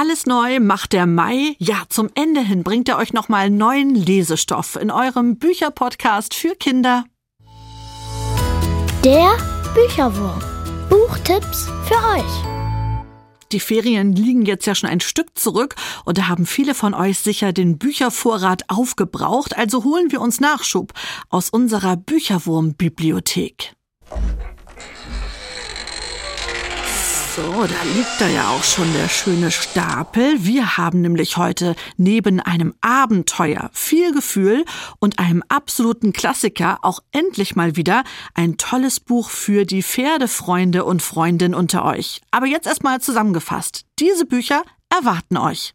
Alles neu macht der Mai. Ja, zum Ende hin bringt er euch nochmal neuen Lesestoff in eurem Bücherpodcast für Kinder. Der Bücherwurm. Buchtipps für euch. Die Ferien liegen jetzt ja schon ein Stück zurück und da haben viele von euch sicher den Büchervorrat aufgebraucht. Also holen wir uns Nachschub aus unserer Bücherwurm-Bibliothek. So, da liegt da ja auch schon der schöne Stapel. Wir haben nämlich heute neben einem Abenteuer, viel Gefühl und einem absoluten Klassiker auch endlich mal wieder ein tolles Buch für die Pferdefreunde und Freundinnen unter euch. Aber jetzt erstmal zusammengefasst. Diese Bücher erwarten euch.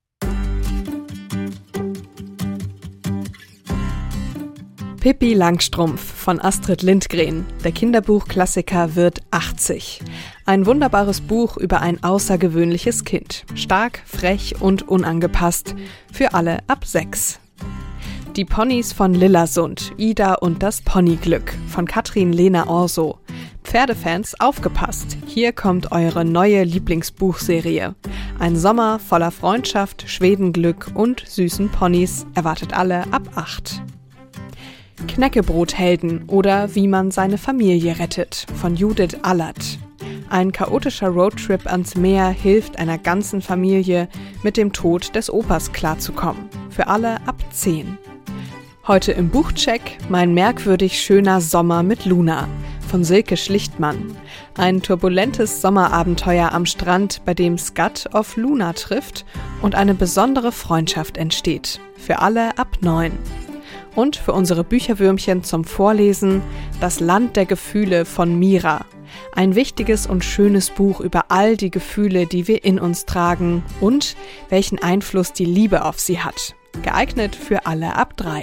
Pippi Langstrumpf von Astrid Lindgren. Der Kinderbuchklassiker wird 80. Ein wunderbares Buch über ein außergewöhnliches Kind. Stark, frech und unangepasst. Für alle ab 6. Die Ponys von Lillasund. Ida und das Ponyglück von Katrin Lena Orso. Pferdefans, aufgepasst! Hier kommt eure neue Lieblingsbuchserie. Ein Sommer voller Freundschaft, Schwedenglück und süßen Ponys erwartet alle ab 8. Knäckebrothelden oder Wie man seine Familie rettet von Judith Allert. Ein chaotischer Roadtrip ans Meer hilft einer ganzen Familie, mit dem Tod des Opas klarzukommen. Für alle ab 10. Heute im Buchcheck Mein merkwürdig schöner Sommer mit Luna von Silke Schlichtmann. Ein turbulentes Sommerabenteuer am Strand, bei dem Skat auf Luna trifft und eine besondere Freundschaft entsteht. Für alle ab 9. Und für unsere Bücherwürmchen zum Vorlesen Das Land der Gefühle von Mira. Ein wichtiges und schönes Buch über all die Gefühle, die wir in uns tragen und welchen Einfluss die Liebe auf sie hat. Geeignet für alle ab 3.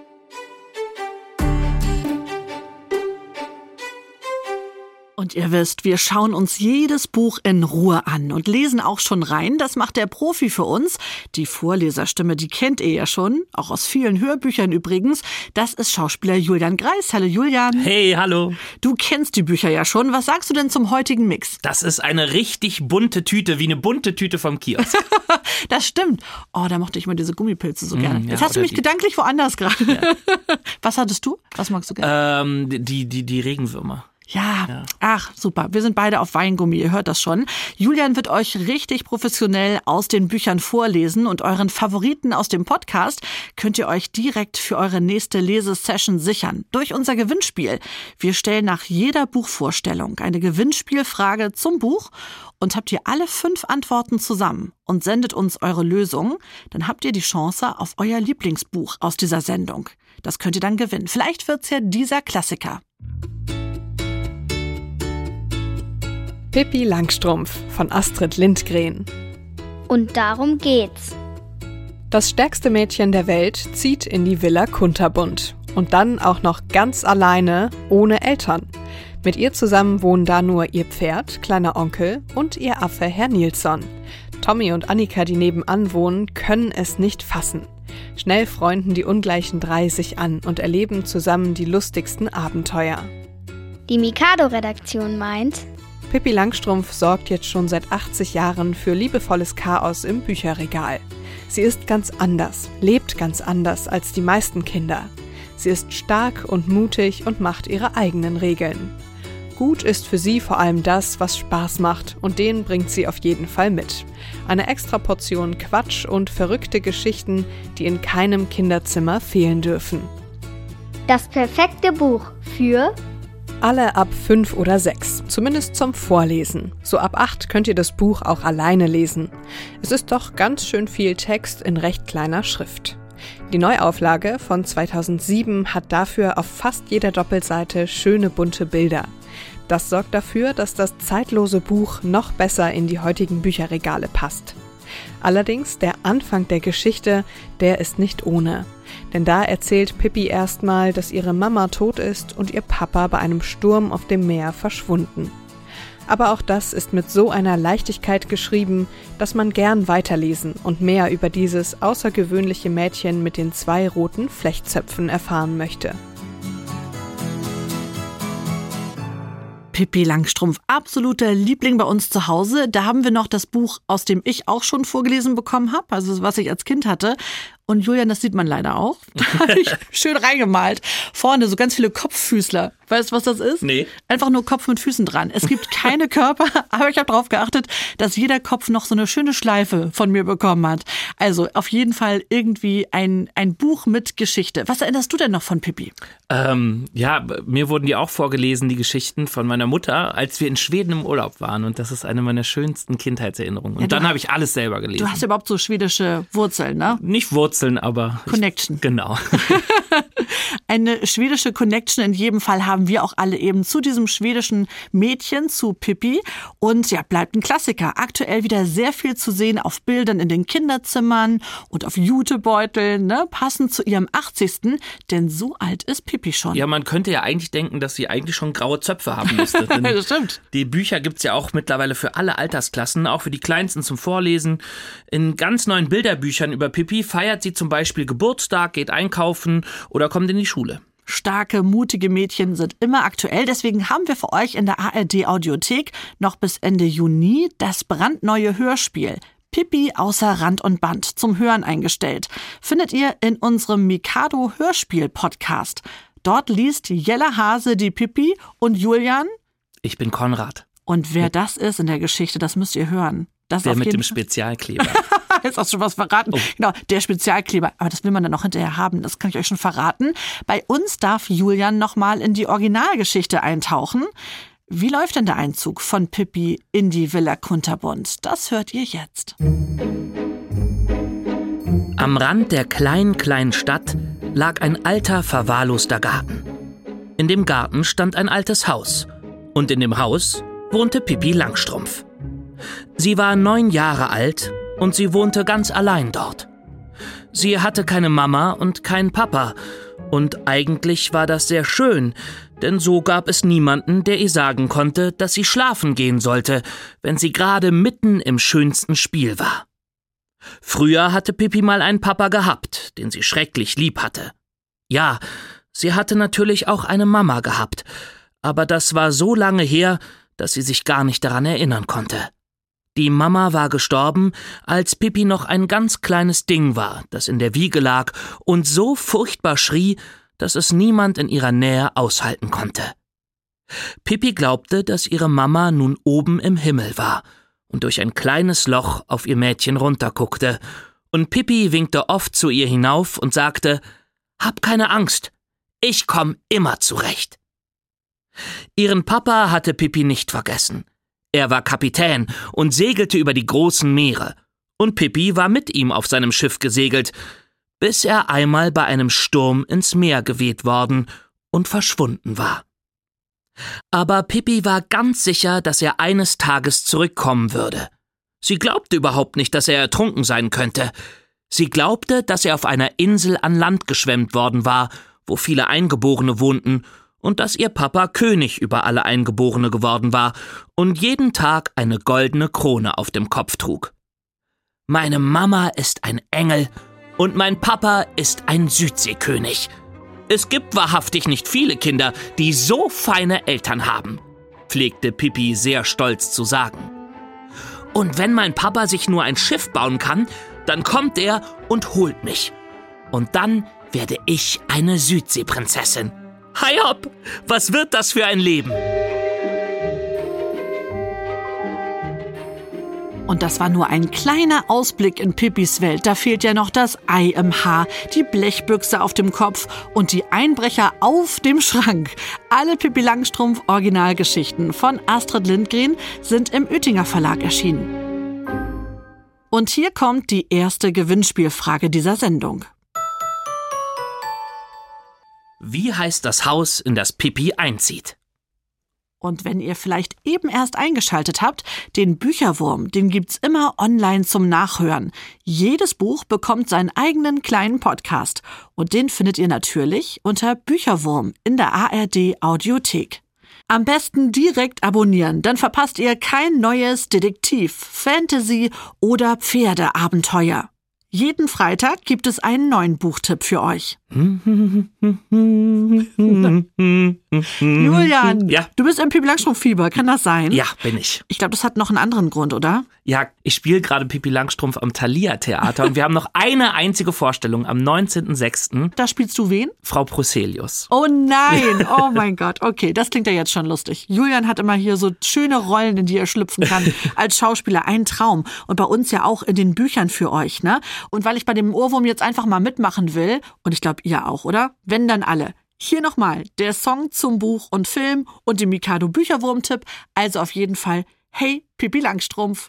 Und ihr wisst, wir schauen uns jedes Buch in Ruhe an und lesen auch schon rein. Das macht der Profi für uns. Die Vorleserstimme, die kennt ihr ja schon, auch aus vielen Hörbüchern übrigens. Das ist Schauspieler Julian Greis. Hallo Julian. Hey, hallo. Du kennst die Bücher ja schon. Was sagst du denn zum heutigen Mix? Das ist eine richtig bunte Tüte, wie eine bunte Tüte vom Kiosk. Das stimmt. Oh, da mochte ich mal diese Gummipilze so gerne. Jetzt hast du mich gedanklich woanders gerade. Ja. Was hattest du? Was magst du gerne? Die Regenwürmer. Ja, ach super, wir sind beide auf Weingummi, ihr hört das schon. Julian wird euch richtig professionell aus den Büchern vorlesen und euren Favoriten aus dem Podcast könnt ihr euch direkt für eure nächste Lesesession sichern. Durch unser Gewinnspiel. Wir stellen nach jeder Buchvorstellung eine Gewinnspielfrage zum Buch und habt ihr alle 5 Antworten zusammen und sendet uns eure Lösung, dann habt ihr die Chance auf euer Lieblingsbuch aus dieser Sendung. Das könnt ihr dann gewinnen. Vielleicht wird's ja dieser Klassiker. Pippi Langstrumpf von Astrid Lindgren. Und darum geht's. Das stärkste Mädchen der Welt zieht in die Villa Kunterbund. Und dann auch noch ganz alleine, ohne Eltern. Mit ihr zusammen wohnen da nur ihr Pferd, kleiner Onkel, und ihr Affe Herr Nilsson. Tommy und Annika, die nebenan wohnen, können es nicht fassen. Schnell freunden die ungleichen 3 sich an und erleben zusammen die lustigsten Abenteuer. Die Mikado-Redaktion meint: Pippi Langstrumpf sorgt jetzt schon seit 80 Jahren für liebevolles Chaos im Bücherregal. Sie ist ganz anders, lebt ganz anders als die meisten Kinder. Sie ist stark und mutig und macht ihre eigenen Regeln. Gut ist für sie vor allem das, was Spaß macht, und den bringt sie auf jeden Fall mit. Eine extra Portion Quatsch und verrückte Geschichten, die in keinem Kinderzimmer fehlen dürfen. Das perfekte Buch für alle ab 5 oder 6, zumindest zum Vorlesen. So ab 8 könnt ihr das Buch auch alleine lesen. Es ist doch ganz schön viel Text in recht kleiner Schrift. Die Neuauflage von 2007 hat dafür auf fast jeder Doppelseite schöne bunte Bilder. Das sorgt dafür, dass das zeitlose Buch noch besser in die heutigen Bücherregale passt. Allerdings der Anfang der Geschichte, der ist nicht ohne. Denn da erzählt Pippi erstmal, dass ihre Mama tot ist und ihr Papa bei einem Sturm auf dem Meer verschwunden. Aber auch das ist mit so einer Leichtigkeit geschrieben, dass man gern weiterlesen und mehr über dieses außergewöhnliche Mädchen mit den 2 roten Flechtzöpfen erfahren möchte. Pippi Langstrumpf, absoluter Liebling bei uns zu Hause. Da haben wir noch das Buch, aus dem ich auch schon vorgelesen bekommen habe, also was ich als Kind hatte. Und Julian, das sieht man leider auch. Da habe ich schön reingemalt. Vorne so ganz viele Kopffüßler. Weißt du, was das ist? Nee. Einfach nur Kopf mit Füßen dran. Es gibt keine Körper, aber ich habe darauf geachtet, dass jeder Kopf noch so eine schöne Schleife von mir bekommen hat. Also auf jeden Fall irgendwie ein Buch mit Geschichte. Was erinnerst du denn noch von Pippi? Mir wurden die auch vorgelesen, die Geschichten von meiner Mutter, als wir in Schweden im Urlaub waren. Und das ist eine meiner schönsten Kindheitserinnerungen. Und dann habe ich alles selber gelesen. Du hast überhaupt so schwedische Wurzeln, ne? Nicht Wurzeln, aber... Connection. Genau. Eine schwedische Connection in jedem Fall haben wir auch alle eben zu diesem schwedischen Mädchen, zu Pippi. Und ja, bleibt ein Klassiker. Aktuell wieder sehr viel zu sehen auf Bildern in den Kinderzimmern und auf Jutebeuteln, ne? Passend zu ihrem 80. Denn so alt ist Pippi schon. Ja, man könnte ja eigentlich denken, dass sie eigentlich schon graue Zöpfe haben müsste. Das stimmt. Die Bücher gibt's ja auch mittlerweile für alle Altersklassen, auch für die Kleinsten zum Vorlesen. In ganz neuen Bilderbüchern über Pippi feiert sie zum Beispiel Geburtstag, geht einkaufen oder kommt in die Schule. Starke, mutige Mädchen sind immer aktuell. Deswegen haben wir für euch in der ARD-Audiothek noch bis Ende Juni das brandneue Hörspiel Pippi außer Rand und Band zum Hören eingestellt. Findet ihr in unserem Mikado-Hörspiel-Podcast. Dort liest Jella Hase die Pippi und Julian? Ich bin Konrad. Und wer das ist in der Geschichte, das müsst ihr hören. Das der auf mit jeden dem Spezialkleber. Jetzt hast du schon was verraten. Oh. Genau, der Spezialkleber. Aber das will man dann noch hinterher haben, das kann ich euch schon verraten. Bei uns darf Julian nochmal in die Originalgeschichte eintauchen. Wie läuft denn der Einzug von Pippi in die Villa Kunterbund? Das hört ihr jetzt. Am Rand der kleinen Stadt lag ein alter, verwahrloster Garten. In dem Garten stand ein altes Haus. Und in dem Haus wohnte Pippi Langstrumpf. Sie war 9 Jahre alt und sie wohnte ganz allein dort. Sie hatte keine Mama und keinen Papa. Und eigentlich war das sehr schön, denn so gab es niemanden, der ihr sagen konnte, dass sie schlafen gehen sollte, wenn sie gerade mitten im schönsten Spiel war. Früher hatte Pippi mal einen Papa gehabt, den sie schrecklich lieb hatte. Ja, sie hatte natürlich auch eine Mama gehabt, aber das war so lange her, dass sie sich gar nicht daran erinnern konnte. Die Mama war gestorben, als Pippi noch ein ganz kleines Ding war, das in der Wiege lag und so furchtbar schrie, dass es niemand in ihrer Nähe aushalten konnte. Pippi glaubte, dass ihre Mama nun oben im Himmel war und durch ein kleines Loch auf ihr Mädchen runterguckte, und Pippi winkte oft zu ihr hinauf und sagte: »Hab keine Angst, ich komm immer zurecht.« Ihren Papa hatte Pippi nicht vergessen. Er war Kapitän und segelte über die großen Meere. Und Pippi war mit ihm auf seinem Schiff gesegelt, bis er einmal bei einem Sturm ins Meer geweht worden und verschwunden war. Aber Pippi war ganz sicher, dass er eines Tages zurückkommen würde. Sie glaubte überhaupt nicht, dass er ertrunken sein könnte. Sie glaubte, dass er auf einer Insel an Land geschwemmt worden war, wo viele Eingeborene wohnten, und dass ihr Papa König über alle Eingeborene geworden war und jeden Tag eine goldene Krone auf dem Kopf trug. Meine Mama ist ein Engel und mein Papa ist ein Südseekönig. Es gibt wahrhaftig nicht viele Kinder, die so feine Eltern haben, pflegte Pippi sehr stolz zu sagen. Und wenn mein Papa sich nur ein Schiff bauen kann, dann kommt er und holt mich. Und dann werde ich eine Südseeprinzessin. Hei hopp, was wird das für ein Leben? Und das war nur ein kleiner Ausblick in Pippis Welt. Da fehlt ja noch das Ei im Haar, die Blechbüchse auf dem Kopf und die Einbrecher auf dem Schrank. Alle Pippi Langstrumpf Originalgeschichten von Astrid Lindgren sind im Oetinger Verlag erschienen. Und hier kommt die erste Gewinnspielfrage dieser Sendung. Wie heißt das Haus, in das Pippi einzieht? Und wenn ihr vielleicht eben erst eingeschaltet habt, den Bücherwurm, den gibt's immer online zum Nachhören. Jedes Buch bekommt seinen eigenen kleinen Podcast. Und den findet ihr natürlich unter Bücherwurm in der ARD-Audiothek. Am besten direkt abonnieren, dann verpasst ihr kein neues Detektiv-, Fantasy- oder Pferdeabenteuer. Jeden Freitag gibt es einen neuen Buchtipp für euch. Julian, Ja. du bist im Pippi Langstrumpf-Fieber, kann das sein? Ja, bin ich. Ich glaube, das hat noch einen anderen Grund, oder? Ja, ich spiele gerade Pippi Langstrumpf am Thalia-Theater und wir haben noch eine einzige Vorstellung am 19.06. Da spielst du wen? Frau Bruselius. Oh nein, oh mein Gott. Okay, das klingt ja jetzt schon lustig. Julian hat immer hier so schöne Rollen, in die er schlüpfen kann als Schauspieler. Ein Traum. Und bei uns ja auch in den Büchern für euch, ne? Und weil ich bei dem Ohrwurm jetzt einfach mal mitmachen will, und ich glaube, ihr auch, oder? Wenn, dann alle. Hier nochmal der Song zum Buch und Film und dem Mikado Bücherwurm-Tipp. Also auf jeden Fall, hey, Pippi Langstrumpf.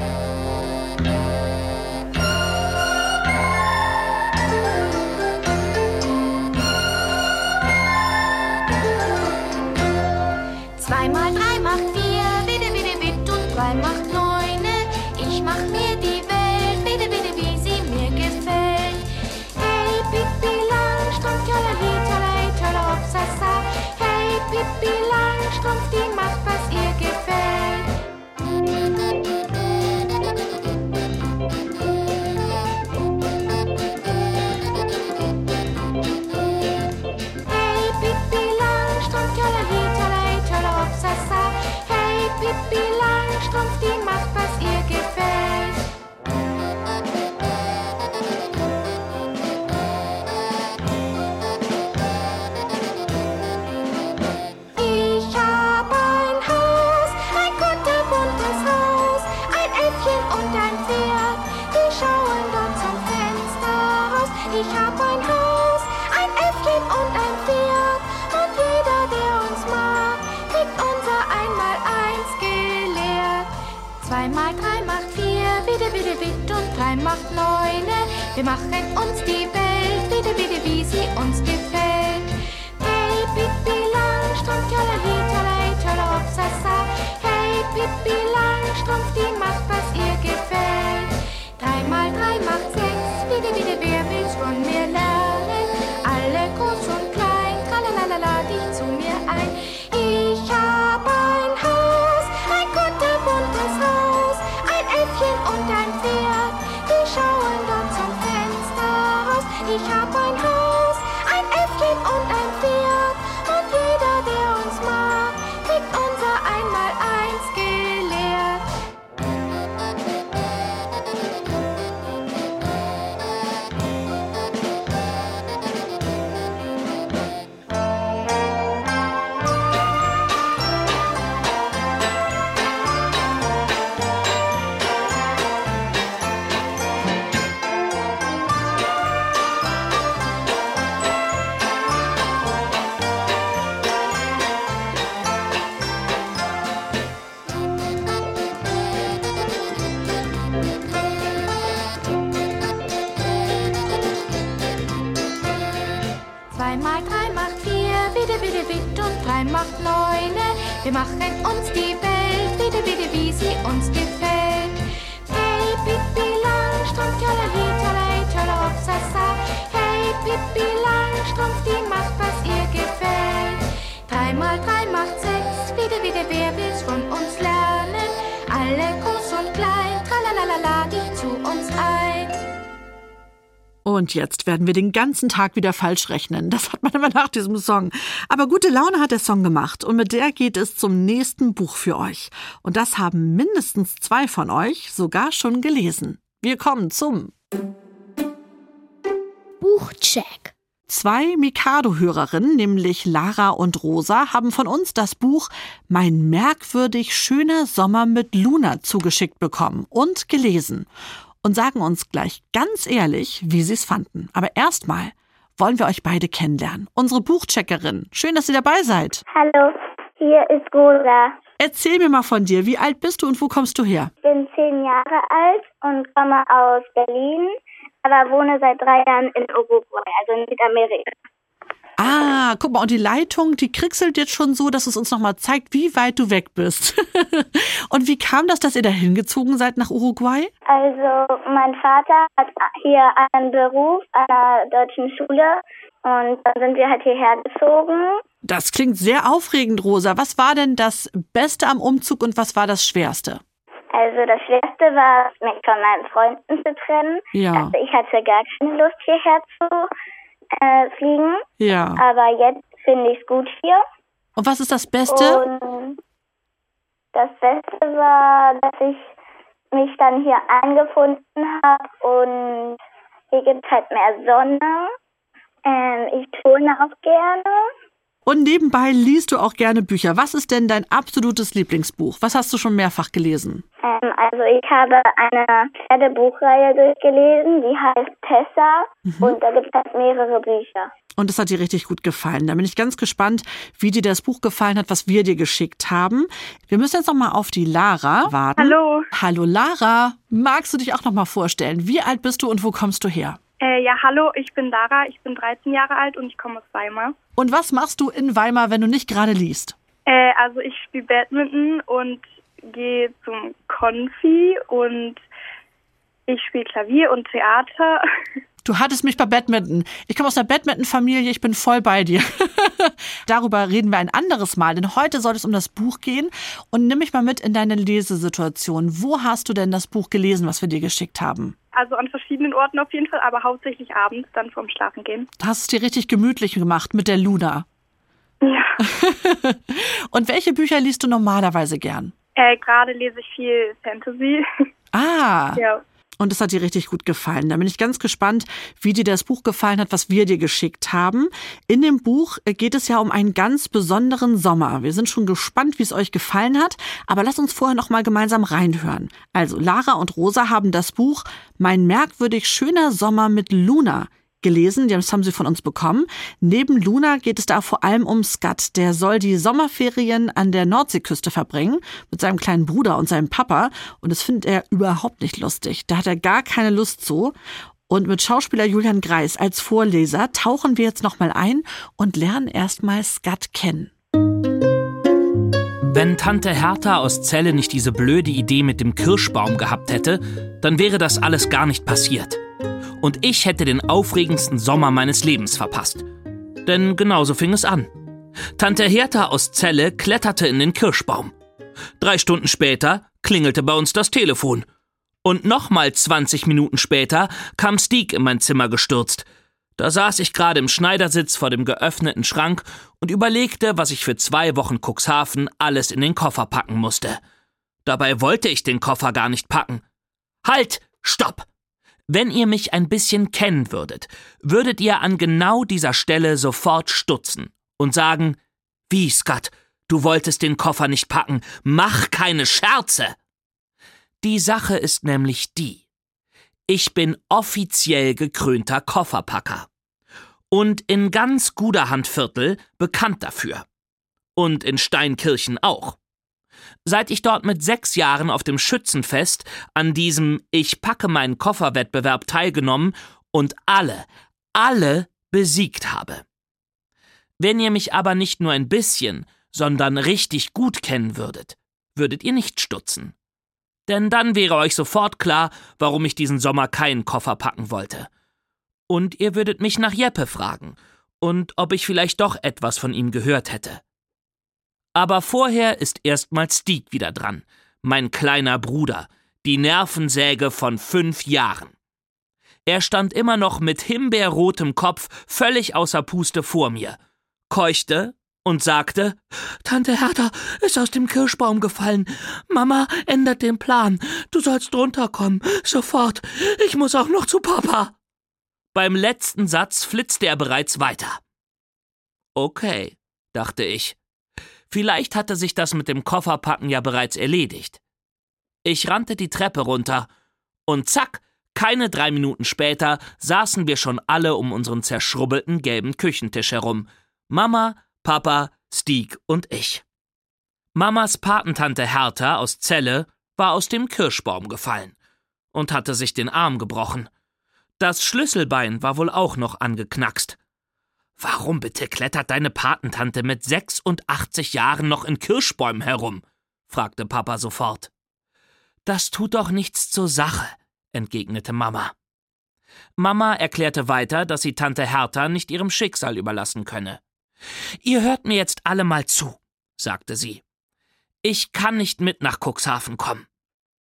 Zwei mal drei macht vier, bitte, bitte, bitte, und drei macht neune. Ich mach mir die Welt, bitte, bitte, wie sie mir gefällt. Hey, Pippi Langstrumpf, tjolali, tjolai, tjolla, hopsasa. Hey, Pippi Langstrumpf, die macht, was ihr gefällt. Hey, Pippi Langstrumpf, tjolali, tjolai, tjolla, hopsasa. Hey, Pippi Langstrumpf, die macht, was ihr gefällt. Ich hab ein Haus, ein kunterbuntes Haus, ein Äffchen und ein Pferd, die schauen dort zum Fenster raus. Ich hab ein Haus, ein Äffchen und ein Pferd, und jeder, der uns mag, kriegt unser Einmaleins gelehrt. Zwei mal drei macht vier, bitte, bitte, bitte, und drei macht neune. Wir machen uns die Welt, bitte, bitte, wie sie uns gefällt. Hey, Pippi Langstrumpf, tjolali, tjolai, tjolla, hopsasa. Hey, Pippi Langstrumpf, die macht, was ihr gefällt. Drei mal drei macht sechs, bitte, bitte, wer will's von mir lernen? Alle groß und klein, tralalala, dich zu mir ein. Ich hab ein Haus, ein kunterbuntes Haus, ein Äffchen und ein Pferd, die schauen dort zum Fenster raus. Ich hab ein Haus, ein Äffchen und ein Pferd, und jeder, der uns mag, kriegt unser Einmaleins gelehrt. Zwei mal drei macht vier, bitte, bitte, bitte, und drei macht neune. Wir machen uns die Welt, bitte, bitte, wie sie uns gefällt. Hey, Pippi Langstrumpf, tjolali, tjolai, tjolla, hopsasa. Hey, Pippi Langstrumpf, die macht, was ihr gefällt. Drei mal drei macht sechs, bitte, bitte, wer will's von uns lernen? Alle groß und klein, tralalala, dich zu uns ein. Und jetzt werden wir den ganzen Tag wieder falsch rechnen. Das hat man immer nach diesem Song. Aber gute Laune hat der Song gemacht. Und mit der geht es zum nächsten Buch für euch. Und das haben mindestens 2 von euch sogar schon gelesen. Wir kommen zum Buchcheck. 2 Mikado-Hörerinnen, nämlich Lara und Rosa, haben von uns das Buch Mein merkwürdig schöner Sommer mit Luna zugeschickt bekommen und gelesen. Und sagen uns gleich ganz ehrlich, wie sie es fanden. Aber erstmal wollen wir euch beide kennenlernen. Unsere Buchcheckerin. Schön, dass ihr dabei seid. Hallo, hier ist Rosa. Erzähl mir mal von dir. Wie alt bist du und wo kommst du her? Ich bin 10 Jahre alt und komme aus Berlin, aber wohne seit 3 Jahren in Uruguay, also in Südamerika. Ah, guck mal, und die Leitung, die krickselt jetzt schon so, dass es uns nochmal zeigt, wie weit du weg bist. Und wie kam das, dass ihr da hingezogen seid nach Uruguay? Also mein Vater hat hier einen Beruf an einer deutschen Schule und dann sind wir halt hierher gezogen. Das klingt sehr aufregend, Rosa. Was war denn das Beste am Umzug und was war das Schwerste? Also das Schwerste war, mich von meinen Freunden zu trennen. Ja. Also ich hatte gar keine Lust, hierher zu fliegen. Ja. Aber jetzt finde ich es gut hier. Und was ist das Beste? Und das Beste war, dass ich mich dann hier eingefunden habe und hier gibt es halt mehr Sonne. Ich turne auch gerne. Und nebenbei liest du auch gerne Bücher. Was ist denn dein absolutes Lieblingsbuch? Was hast du schon mehrfach gelesen? Also ich habe eine Pferdebuchreihe durchgelesen, die heißt Tessa. Und da gibt es halt mehrere Bücher. Und es hat dir richtig gut gefallen. Da bin ich ganz gespannt, wie dir das Buch gefallen hat, was wir dir geschickt haben. Wir müssen jetzt noch mal auf die Lara warten. Hallo. Hallo Lara. Magst du dich auch noch mal vorstellen? Wie alt bist du und wo kommst du her? Ja, hallo, ich bin Lara, ich bin 13 Jahre alt und ich komme aus Weimar. Und was machst du in Weimar, wenn du nicht gerade liest? Also ich spiele Badminton und gehe zum Konfi und ich spiele Klavier und Theater. Du hattest mich bei Badminton. Ich komme aus einer Badminton-Familie, ich bin voll bei dir. Darüber reden wir ein anderes Mal, denn heute soll es um das Buch gehen. Und nimm mich mal mit in deine Lesesituation. Wo hast du denn das Buch gelesen, was wir dir geschickt haben? Also an verschiedenen Orten auf jeden Fall, aber hauptsächlich abends, dann vorm Schlafengehen. Du hast es dir richtig gemütlich gemacht mit der Luna. Ja. Und welche Bücher liest du normalerweise gern? Gerade lese ich viel Fantasy. Ah, Ja. und es hat dir richtig gut gefallen. Da bin ich ganz gespannt, wie dir das Buch gefallen hat, was wir dir geschickt haben. In dem Buch geht es ja um einen ganz besonderen Sommer. Wir sind schon gespannt, wie es euch gefallen hat. Aber lasst uns vorher noch mal gemeinsam reinhören. Also Lara und Rosa haben das Buch Mein merkwürdig schöner Sommer mit Luna gelesen. Das haben sie von uns bekommen. Neben Luna geht es da vor allem um Skat. Der soll die Sommerferien an der Nordseeküste verbringen mit seinem kleinen Bruder und seinem Papa. Und das findet er überhaupt nicht lustig. Da hat er gar keine Lust zu. Und mit Schauspieler Julian Greis als Vorleser tauchen wir jetzt nochmal ein und lernen erstmal Skat kennen. Wenn Tante Hertha aus Celle nicht diese blöde Idee mit dem Kirschbaum gehabt hätte, dann wäre das alles gar nicht passiert. Und ich hätte den aufregendsten Sommer meines Lebens verpasst. Denn genauso fing es an. Tante Hertha aus Celle kletterte in den Kirschbaum. 3 Stunden später klingelte bei uns das Telefon. Und nochmal 20 Minuten später kam Stieg in mein Zimmer gestürzt. Da saß ich gerade im Schneidersitz vor dem geöffneten Schrank und überlegte, was ich für 2 Wochen Cuxhaven alles in den Koffer packen musste. Dabei wollte ich den Koffer gar nicht packen. Halt! Stopp! Wenn ihr mich ein bisschen kennen würdet, würdet ihr an genau dieser Stelle sofort stutzen und sagen, wie, Skat, du wolltest den Koffer nicht packen, mach keine Scherze! Die Sache ist nämlich die: Ich bin offiziell gekrönter Kofferpacker. Und in ganz Guderhandviertel bekannt dafür. Und in Steinkirchen auch. Seit ich dort mit 6 Jahren auf dem Schützenfest an diesem Ich-packe-meinen-Koffer-Wettbewerb teilgenommen und alle besiegt habe. Wenn ihr mich aber nicht nur ein bisschen, sondern richtig gut kennen würdet, würdet ihr nicht stutzen. Denn dann wäre euch sofort klar, warum ich diesen Sommer keinen Koffer packen wollte. Und ihr würdet mich nach Jeppe fragen und ob ich vielleicht doch etwas von ihm gehört hätte. Aber vorher ist erstmal Stieg wieder dran, mein kleiner Bruder, die Nervensäge von 5 Jahren. Er stand immer noch mit himbeerrotem Kopf völlig außer Puste vor mir, keuchte und sagte: Tante Hertha ist aus dem Kirschbaum gefallen. Mama ändert den Plan. Du sollst runterkommen. Sofort. Ich muss auch noch zu Papa. Beim letzten Satz flitzte er bereits weiter. Okay, dachte ich. Vielleicht hatte sich das mit dem Kofferpacken ja bereits erledigt. Ich rannte die Treppe runter und zack, keine 3 Minuten später saßen wir schon alle um unseren zerschrubbelten gelben Küchentisch herum. Mama, Papa, Stieg und ich. Mamas Patentante Hertha aus Celle war aus dem Kirschbaum gefallen und hatte sich den Arm gebrochen. Das Schlüsselbein war wohl auch noch angeknackst. Warum bitte klettert deine Patentante mit 86 Jahren noch in Kirschbäumen herum? Fragte Papa sofort. Das tut doch nichts zur Sache, entgegnete Mama. Mama erklärte weiter, dass sie Tante Hertha nicht ihrem Schicksal überlassen könne. Ihr hört mir jetzt alle mal zu, sagte sie. Ich kann nicht mit nach Cuxhaven kommen.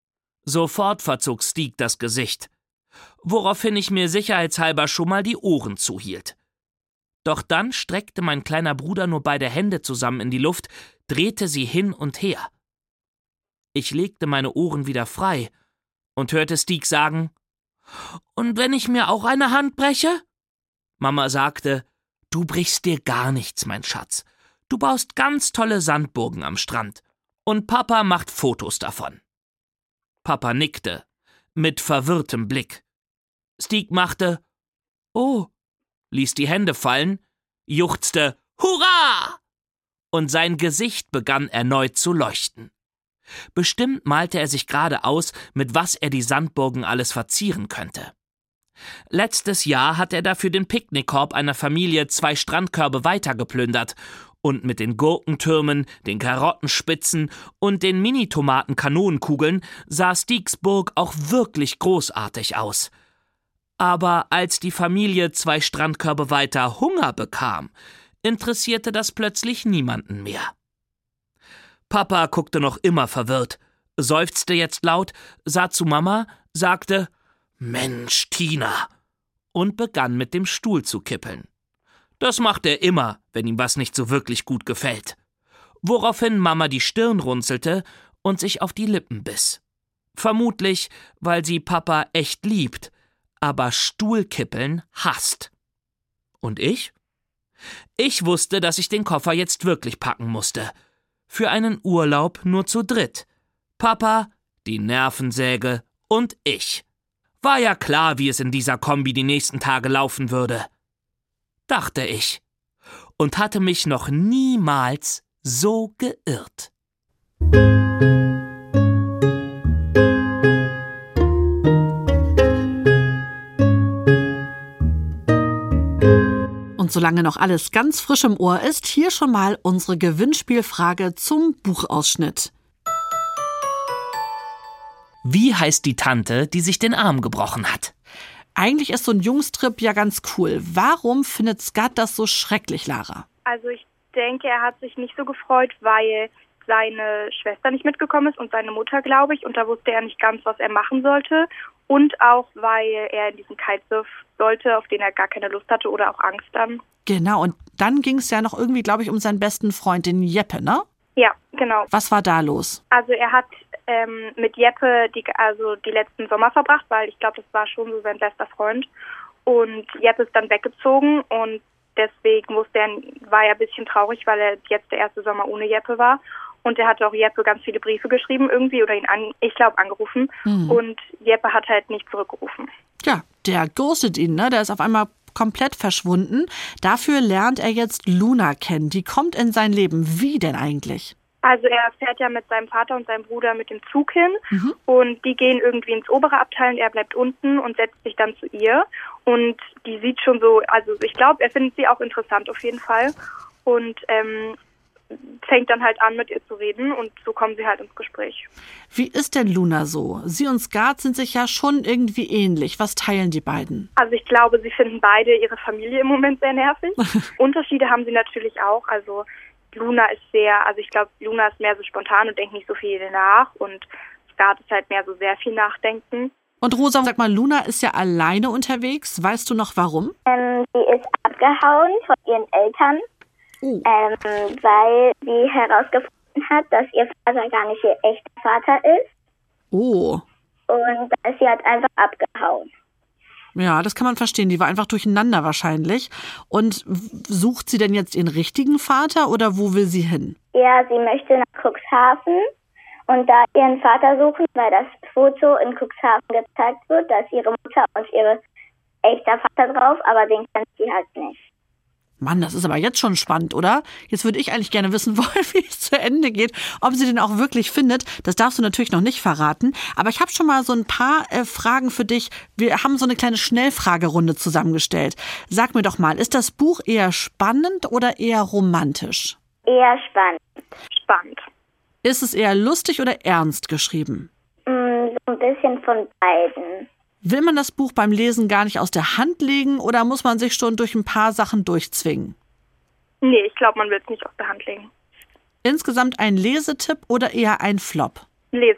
Sofort verzog Stieg das Gesicht, woraufhin ich mir sicherheitshalber schon mal die Ohren zuhielt. Doch dann streckte mein kleiner Bruder nur beide Hände zusammen in die Luft, drehte sie hin und her. Ich legte meine Ohren wieder frei und hörte Stieg sagen: »Und wenn ich mir auch eine Hand breche?« Mama sagte: »Du brichst dir gar nichts, mein Schatz. Du baust ganz tolle Sandburgen am Strand. Und Papa macht Fotos davon.« Papa nickte, mit verwirrtem Blick. Stieg machte: »Oh«, ließ die Hände fallen, juchzte »Hurra!« und sein Gesicht begann erneut zu leuchten. Bestimmt malte er sich gerade aus, mit was er die Sandburgen alles verzieren könnte. Letztes Jahr hat er dafür den Picknickkorb einer Familie 2 Strandkörbe weitergeplündert und mit den Gurkentürmen, den Karottenspitzen und den Mini-Tomaten-Kanonenkugeln sah Stiegs Burg auch wirklich großartig aus. Aber als die Familie 2 Strandkörbe weiter Hunger bekam, interessierte das plötzlich niemanden mehr. Papa guckte noch immer verwirrt, seufzte jetzt laut, sah zu Mama, sagte: »Mensch, Tina«, und begann mit dem Stuhl zu kippeln. Das macht er immer, wenn ihm was nicht so wirklich gut gefällt. Woraufhin Mama die Stirn runzelte und sich auf die Lippen biss. Vermutlich, weil sie Papa echt liebt, aber Stuhlkippeln hasst. Und ich? Ich wusste, dass ich den Koffer jetzt wirklich packen musste. Für einen Urlaub nur zu dritt. Papa, die Nervensäge und ich. War ja klar, wie es in dieser Kombi die nächsten Tage laufen würde. Dachte ich. Und hatte mich noch niemals so geirrt. Und solange noch alles ganz frisch im Ohr ist, hier schon mal unsere Gewinnspielfrage zum Buchausschnitt. Wie heißt die Tante, die sich den Arm gebrochen hat? Eigentlich ist so ein Jungstrip ja ganz cool. Warum findet Skat das so schrecklich, Lara? Also ich denke, er hat sich nicht so gefreut, weil seine Schwester nicht mitgekommen ist und seine Mutter, glaube ich. Und da wusste er nicht ganz, was er machen sollte. Und auch, weil er in diesen Kitesurf sollte, auf den er gar keine Lust hatte oder auch Angst dann. Genau, und dann ging es ja noch irgendwie, glaube ich, um seinen besten Freund, den Jeppe, ne? Ja, genau. Was war da los? Also er hat mit Jeppe die letzten Sommer verbracht, weil ich glaube, das war schon so sein bester Freund. Und Jeppe ist dann weggezogen und deswegen war er ein bisschen traurig, weil er jetzt der erste Sommer ohne Jeppe war. Und er hatte auch Jeppe ganz viele Briefe geschrieben irgendwie oder ihn angerufen. Und Jeppe hat halt nicht zurückgerufen. Ja, der ghostet ihn, ne? Der ist auf einmal komplett verschwunden. Dafür lernt er jetzt Luna kennen. Die kommt in sein Leben. Wie denn eigentlich? Also er fährt ja mit seinem Vater und seinem Bruder mit dem Zug hin und die gehen irgendwie ins obere Abteil und er bleibt unten und setzt sich dann zu ihr. Und die sieht schon so, also ich glaube, er findet sie auch interessant auf jeden Fall und fängt dann halt an, mit ihr zu reden und so kommen sie halt ins Gespräch. Wie ist denn Luna so? Sie und Skat sind sich ja schon irgendwie ähnlich. Was teilen die beiden? Also ich glaube, sie finden beide ihre Familie im Moment sehr nervig. Unterschiede haben sie natürlich auch, also Luna ist ich glaube, Luna ist mehr so spontan und denkt nicht so viel nach und Skat ist halt mehr so sehr viel nachdenken. Und Rosa, sag mal, Luna ist ja alleine unterwegs. Weißt du noch warum? Sie ist abgehauen von ihren Eltern, weil sie herausgefunden hat, dass ihr Vater gar nicht ihr echter Vater ist. Oh. Und da ist sie halt einfach abgehauen. Ja, das kann man verstehen. Die war einfach durcheinander wahrscheinlich. Und sucht sie denn jetzt ihren richtigen Vater oder wo will sie hin? Ja, sie möchte nach Cuxhaven und da ihren Vater suchen, weil das Foto in Cuxhaven gezeigt wird. Da ist ihre Mutter und ihre echter Vater drauf, aber den kennt sie halt nicht. Mann, das ist aber jetzt schon spannend, oder? Jetzt würde ich eigentlich gerne wissen wollen, wie es zu Ende geht, ob sie den auch wirklich findet. Das darfst du natürlich noch nicht verraten. Aber ich habe schon mal so ein paar Fragen für dich. Wir haben so eine kleine Schnellfragerunde zusammengestellt. Sag mir doch mal, ist das Buch eher spannend oder eher romantisch? Eher spannend. Spannend. Ist es eher lustig oder ernst geschrieben? So ein bisschen von beiden. Will man das Buch beim Lesen gar nicht aus der Hand legen oder muss man sich schon durch ein paar Sachen durchzwingen? Nee, ich glaube, man will es nicht aus der Hand legen. Insgesamt ein Lesetipp oder eher ein Flop? Lesetipp.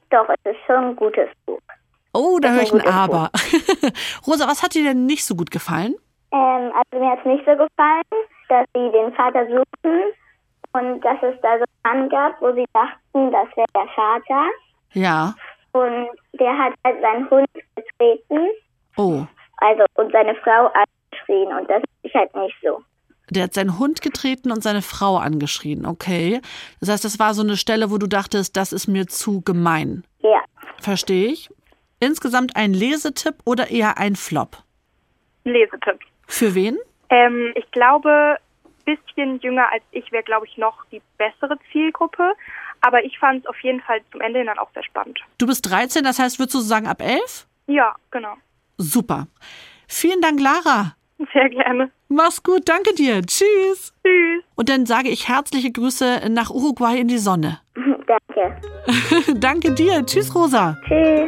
Doch, es ist schon ein gutes Buch. Oh, da höre ich ein Aber. Rosa, was hat dir denn nicht so gut gefallen? Also mir hat es nicht so gefallen, dass sie den Vater suchten und dass es da so einen Mann gab, wo sie dachten, das wäre der Vater. Ja. Und der hat halt seinen Hund getreten. Oh. Also, und seine Frau angeschrien. Und das ist halt nicht so. Der hat seinen Hund getreten und seine Frau angeschrien. Okay. Das heißt, das war so eine Stelle, wo du dachtest, das ist mir zu gemein. Ja. Verstehe ich. Insgesamt ein Lesetipp oder eher ein Flop? Lesetipp. Für wen? Ich glaube, ein bisschen jünger als ich wäre, glaube ich, noch die bessere Zielgruppe. Aber ich fand es auf jeden Fall zum Ende hin dann auch sehr spannend. Du bist 13, das heißt, würdest du sagen ab 11? Ja, genau. Super. Vielen Dank, Lara. Sehr gerne. Mach's gut, danke dir. Tschüss. Tschüss. Und dann sage ich herzliche Grüße nach Uruguay in die Sonne. Danke. Danke dir. Tschüss, Rosa. Tschüss.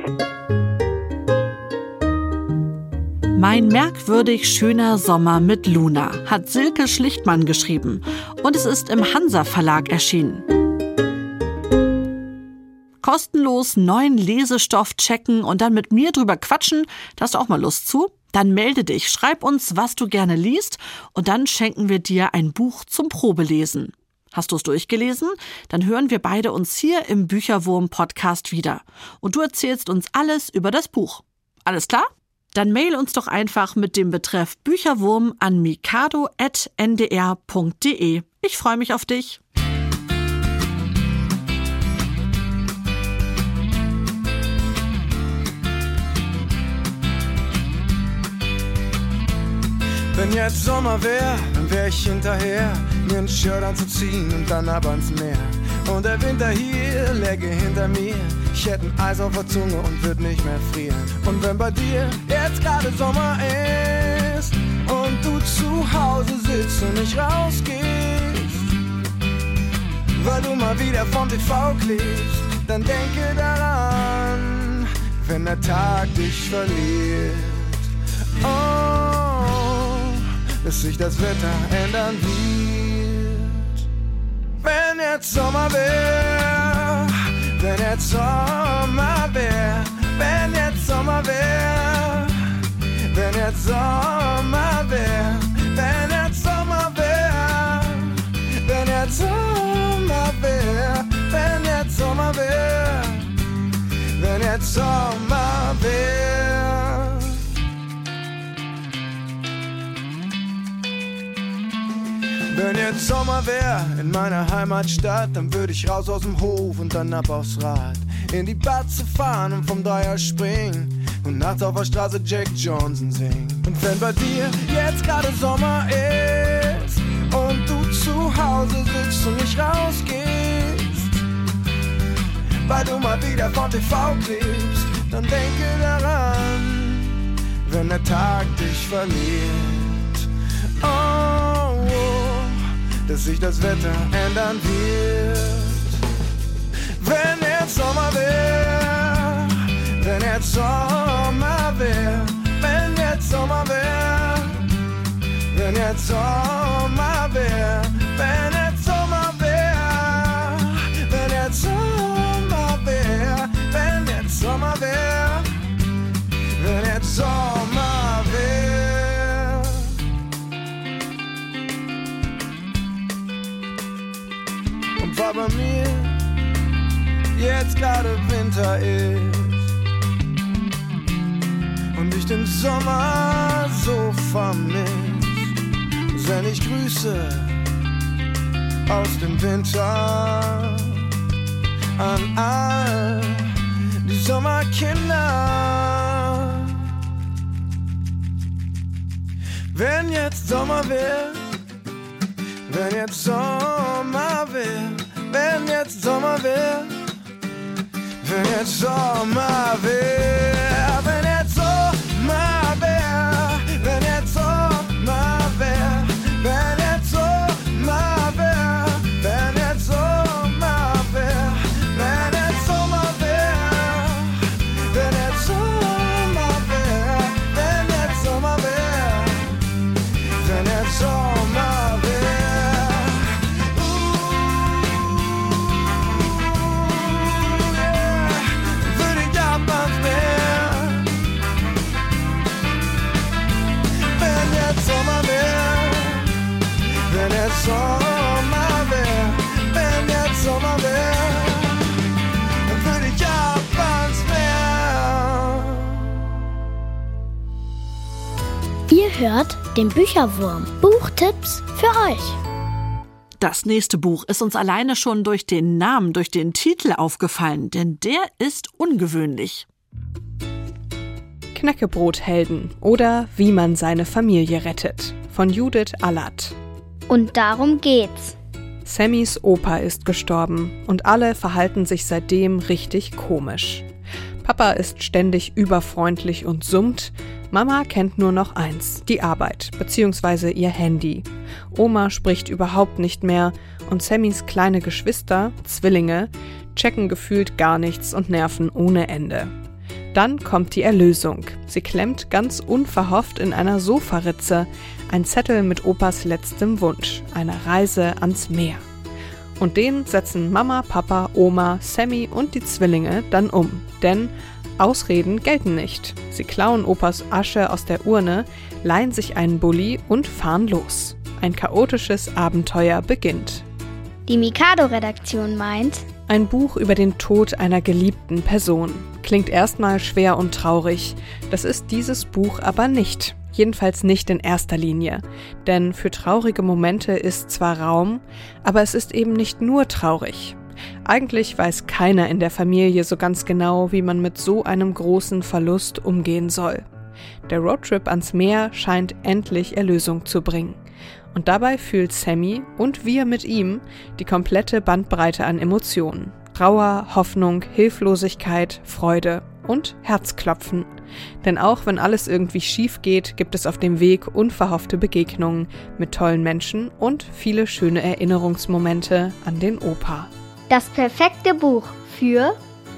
Mein merkwürdig schöner Sommer mit Luna hat Silke Schlichtmann geschrieben und es ist im Hansa Verlag erschienen. Kostenlos neuen Lesestoff checken und dann mit mir drüber quatschen, da hast du auch mal Lust zu? Dann melde dich, schreib uns, was du gerne liest und dann schenken wir dir ein Buch zum Probelesen. Hast du es durchgelesen? Dann hören wir beide uns hier im Bücherwurm-Podcast wieder. Und du erzählst uns alles über das Buch. Alles klar? Dann mail uns doch einfach mit dem Betreff Bücherwurm an mikado@ndr.de. Ich freue mich auf dich. Wenn jetzt Sommer wär, dann wär ich hinterher, mir ein Shirt anzuziehen und dann ab ans Meer. Und der Winter hier läge hinter mir, ich hätt ein Eis auf der Zunge und würd nicht mehr frieren. Und wenn bei dir jetzt gerade Sommer ist und du zu Hause sitzt und nicht rausgehst, weil du mal wieder vom TV klebst, dann denke daran, wenn der Tag dich verliert. Oh, dass sich das Wetter ändern wird. Wenn jetzt Sommer wär, wenn jetzt Sommer wär, wenn jetzt Sommer wär, wenn jetzt Sommer wär, wenn jetzt Sommer wär, wenn jetzt Sommer wär, wenn jetzt Sommer wär, wenn jetzt Sommer wär. Wenn jetzt Sommer wär in meiner Heimatstadt, dann würde ich raus aus dem Hof und dann ab aufs Rad. In die Batze fahren und vom Dreier springen und nachts auf der Straße Jack Johnson singen. Und wenn bei dir jetzt gerade Sommer ist und du zu Hause sitzt und nicht rausgehst, weil du mal wieder vom TV klebst, dann denke daran, wenn der Tag dich verliert. Oh, dass sich das Wetter ändern wird. Wenn jetzt Sommer wär, wenn jetzt Sommer wär, wenn jetzt Sommer wär, wenn jetzt Sommer wär, wenn jetzt Sommer wär, wenn jetzt Sommer wär, wenn jetzt Sommer wär, wenn jetzt Sommer wär. Und weil bei mir jetzt gerade Winter ist und ich den Sommer so vermiss, send ich Grüße aus dem Winter an all die Sommerkinder. Wenn jetzt Sommer wär, wenn jetzt Sommer wär, wenn jetzt Sommer wär, wenn jetzt Sommer wär, wenn jetzt Sommer wär, wenn jetzt Sommer wär, wenn jetzt Sommer wär, wenn jetzt Sommer wär, wenn jetzt Sommer wär, wenn jetzt Sommer wär, wenn jetzt Sommer wär, wenn jetzt Sommer wär. hört den Bücherwurm. Buchtipps für euch. Das nächste Buch ist uns alleine schon durch den Namen, durch den Titel aufgefallen, denn der ist ungewöhnlich. Knäckebrothelden oder Wie man seine Familie rettet von Judith Allert. Und darum geht's. Sammys Opa ist gestorben und alle verhalten sich seitdem richtig komisch. Papa ist ständig überfreundlich und summt. Mama kennt nur noch eins, die Arbeit bzw. ihr Handy. Oma spricht überhaupt nicht mehr und Sammys kleine Geschwister, Zwillinge, checken gefühlt gar nichts und nerven ohne Ende. Dann kommt die Erlösung. Sie klemmt ganz unverhofft in einer Sofaritze ein Zettel mit Opas letztem Wunsch, eine Reise ans Meer. Und den setzen Mama, Papa, Oma, Sammy und die Zwillinge dann um. Denn Ausreden gelten nicht. Sie klauen Opas Asche aus der Urne, leihen sich einen Bulli und fahren los. Ein chaotisches Abenteuer beginnt. Die Mikado-Redaktion meint, Ein Buch über den Tod einer geliebten Person. Klingt erstmal schwer und traurig. Das ist dieses Buch aber nicht. Jedenfalls nicht in erster Linie. Denn für traurige Momente ist zwar Raum, aber es ist eben nicht nur traurig. Eigentlich weiß keiner in der Familie so ganz genau, wie man mit so einem großen Verlust umgehen soll. Der Roadtrip ans Meer scheint endlich Erlösung zu bringen. Und dabei fühlt Sammy und wir mit ihm die komplette Bandbreite an Emotionen. Trauer, Hoffnung, Hilflosigkeit, Freude und Herzklopfen. Denn auch wenn alles irgendwie schief geht, gibt es auf dem Weg unverhoffte Begegnungen mit tollen Menschen und viele schöne Erinnerungsmomente an den Opa. das perfekte Buch für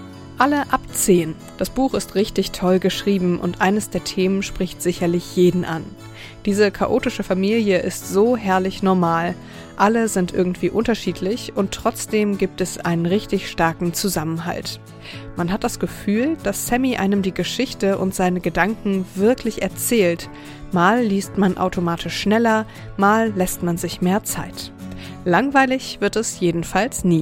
Alle ab 10. Das Buch ist richtig toll geschrieben und eines der Themen spricht sicherlich jeden an. Diese chaotische Familie ist so herrlich normal. Alle sind irgendwie unterschiedlich und trotzdem gibt es einen richtig starken Zusammenhalt. Man hat das Gefühl, dass Sammy einem die Geschichte und seine Gedanken wirklich erzählt. Mal liest man automatisch schneller, mal lässt man sich mehr Zeit. Langweilig wird es jedenfalls nie.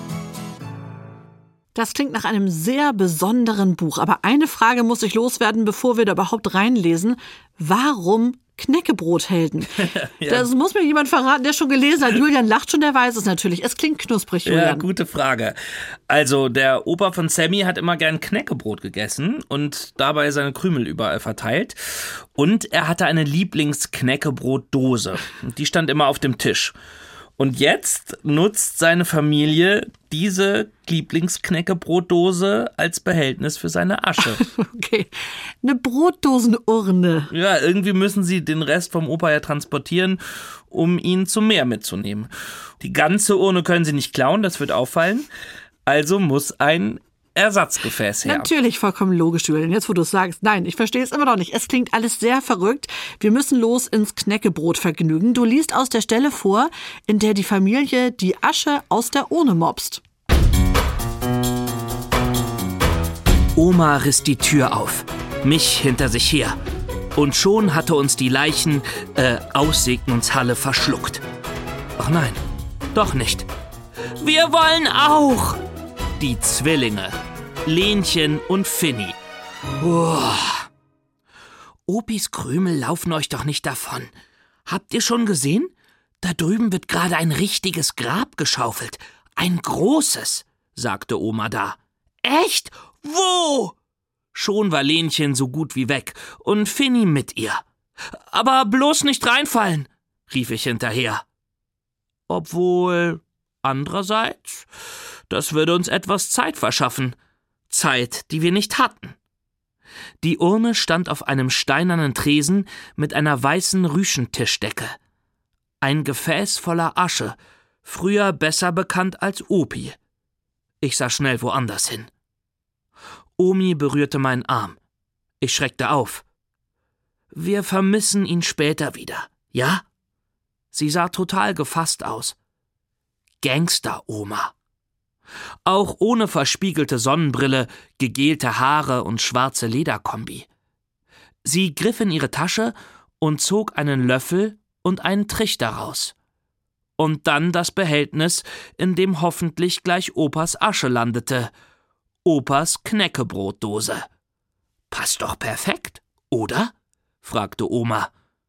Das klingt nach einem sehr besonderen Buch. Aber eine Frage muss ich loswerden, bevor wir da überhaupt reinlesen. Warum Knäckebrothelden? Ja. Das muss mir jemand verraten, der schon gelesen hat. Julian lacht schon, der weiß es natürlich. Es klingt knusprig, Julian. Ja, gute Frage. Also der Opa von Sammy hat immer gern Knäckebrot gegessen und dabei seine Krümel überall verteilt. Und er hatte eine Lieblingsknäckebrotdose. Die stand immer auf dem Tisch. Und jetzt nutzt seine Familie diese Lieblingsknäckebrotdose als Behältnis für seine Asche. Okay, eine Brotdosenurne. Ja, irgendwie müssen sie den Rest vom Opa ja transportieren, um ihn zum Meer mitzunehmen. Die ganze Urne können sie nicht klauen, das wird auffallen. Also muss ein Ersatzgefäß her. Natürlich, vollkommen logisch, Julian. Jetzt, wo du es sagst, nein, ich verstehe es immer noch nicht. Es klingt alles sehr verrückt. Wir müssen los ins Knäckebrotvergnügen. Du liest aus der Stelle vor, in der die Familie die Asche aus der Urne mopst. Oma riss die Tür auf, mich hinter sich her. Und schon hatte uns die Aussegnungshalle verschluckt. Ach nein, doch nicht. Wir wollen auch! Die Zwillinge, Lenchen und Finny. Opis Krümel laufen euch doch nicht davon. Habt ihr schon gesehen? Da drüben wird gerade ein richtiges Grab geschaufelt. Ein großes, sagte Oma da. Echt? Wo? Schon war Lenchen so gut wie weg und Finny mit ihr. Aber bloß nicht reinfallen, rief ich hinterher. Obwohl, andererseits, das würde uns etwas Zeit verschaffen. Zeit, die wir nicht hatten. Die Urne stand auf einem steinernen Tresen mit einer weißen Rüschentischdecke. Ein Gefäß voller Asche, früher besser bekannt als Opi. Ich sah schnell woanders hin. Omi berührte meinen Arm. Ich schreckte auf. Wir vermissen ihn später wieder, ja? Sie sah total gefasst aus. Gangster-Oma. Auch ohne verspiegelte Sonnenbrille, gegelte Haare und schwarze Lederkombi. Sie griff in ihre Tasche und zog einen Löffel und einen Trichter raus. Und dann das Behältnis, in dem hoffentlich gleich Opas Asche landete. Opas Knäckebrotdose. Passt doch perfekt, oder? Fragte Oma.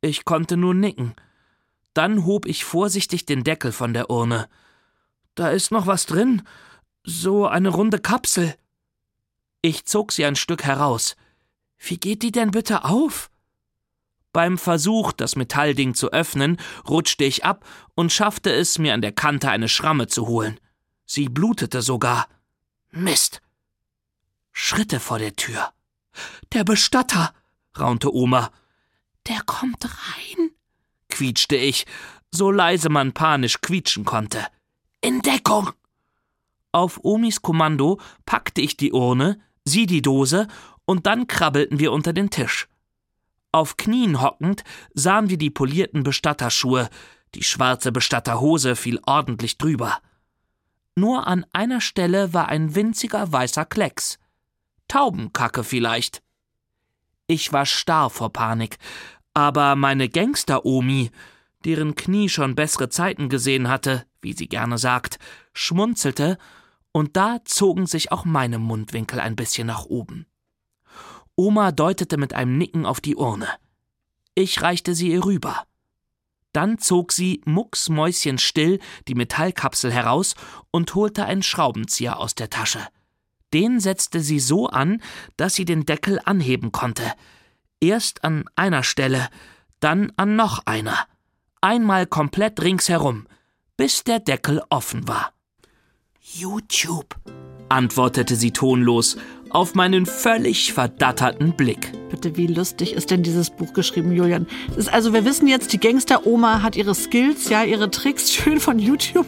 Ich konnte nur nicken. Dann hob ich vorsichtig den Deckel von der Urne. Da ist noch was drin, so eine runde Kapsel. Ich zog sie ein Stück heraus. Wie geht die denn bitte auf? Beim Versuch, das Metallding zu öffnen, rutschte ich ab und schaffte es, mir an der Kante eine Schramme zu holen. Sie blutete sogar. Mist! Schritte vor der Tür. »Der Bestatter«, raunte Oma. »Der kommt rein«, quietschte ich, so leise man panisch quietschen konnte. »In Deckung!« Auf Omis Kommando packte ich die Urne, sie die Dose, und dann krabbelten wir unter den Tisch. Auf Knien hockend sahen wir die polierten Bestatterschuhe, die schwarze Bestatterhose fiel ordentlich drüber. Nur an einer Stelle war ein winziger weißer Klecks. Taubenkacke vielleicht. Ich war starr vor Panik, aber meine Gangster-Omi, deren Knie schon bessere Zeiten gesehen hatte, wie sie gerne sagt, schmunzelte, und da zogen sich auch meine Mundwinkel ein bisschen nach oben. Oma deutete mit einem Nicken auf die Urne. Ich reichte sie ihr rüber. Dann zog sie mucksmäuschenstill die Metallkapsel heraus und holte einen Schraubenzieher aus der Tasche. Den setzte sie so an, dass sie den Deckel anheben konnte. Erst an einer Stelle, dann an noch einer. Einmal komplett ringsherum, bis der Deckel offen war. »YouTube«, antwortete sie tonlos auf meinen völlig verdatterten Blick. Bitte, wie lustig ist denn dieses Buch geschrieben, Julian? Es ist also, wir wissen jetzt, die Gangster-Oma hat ihre Skills, ja, ihre Tricks schön von YouTube.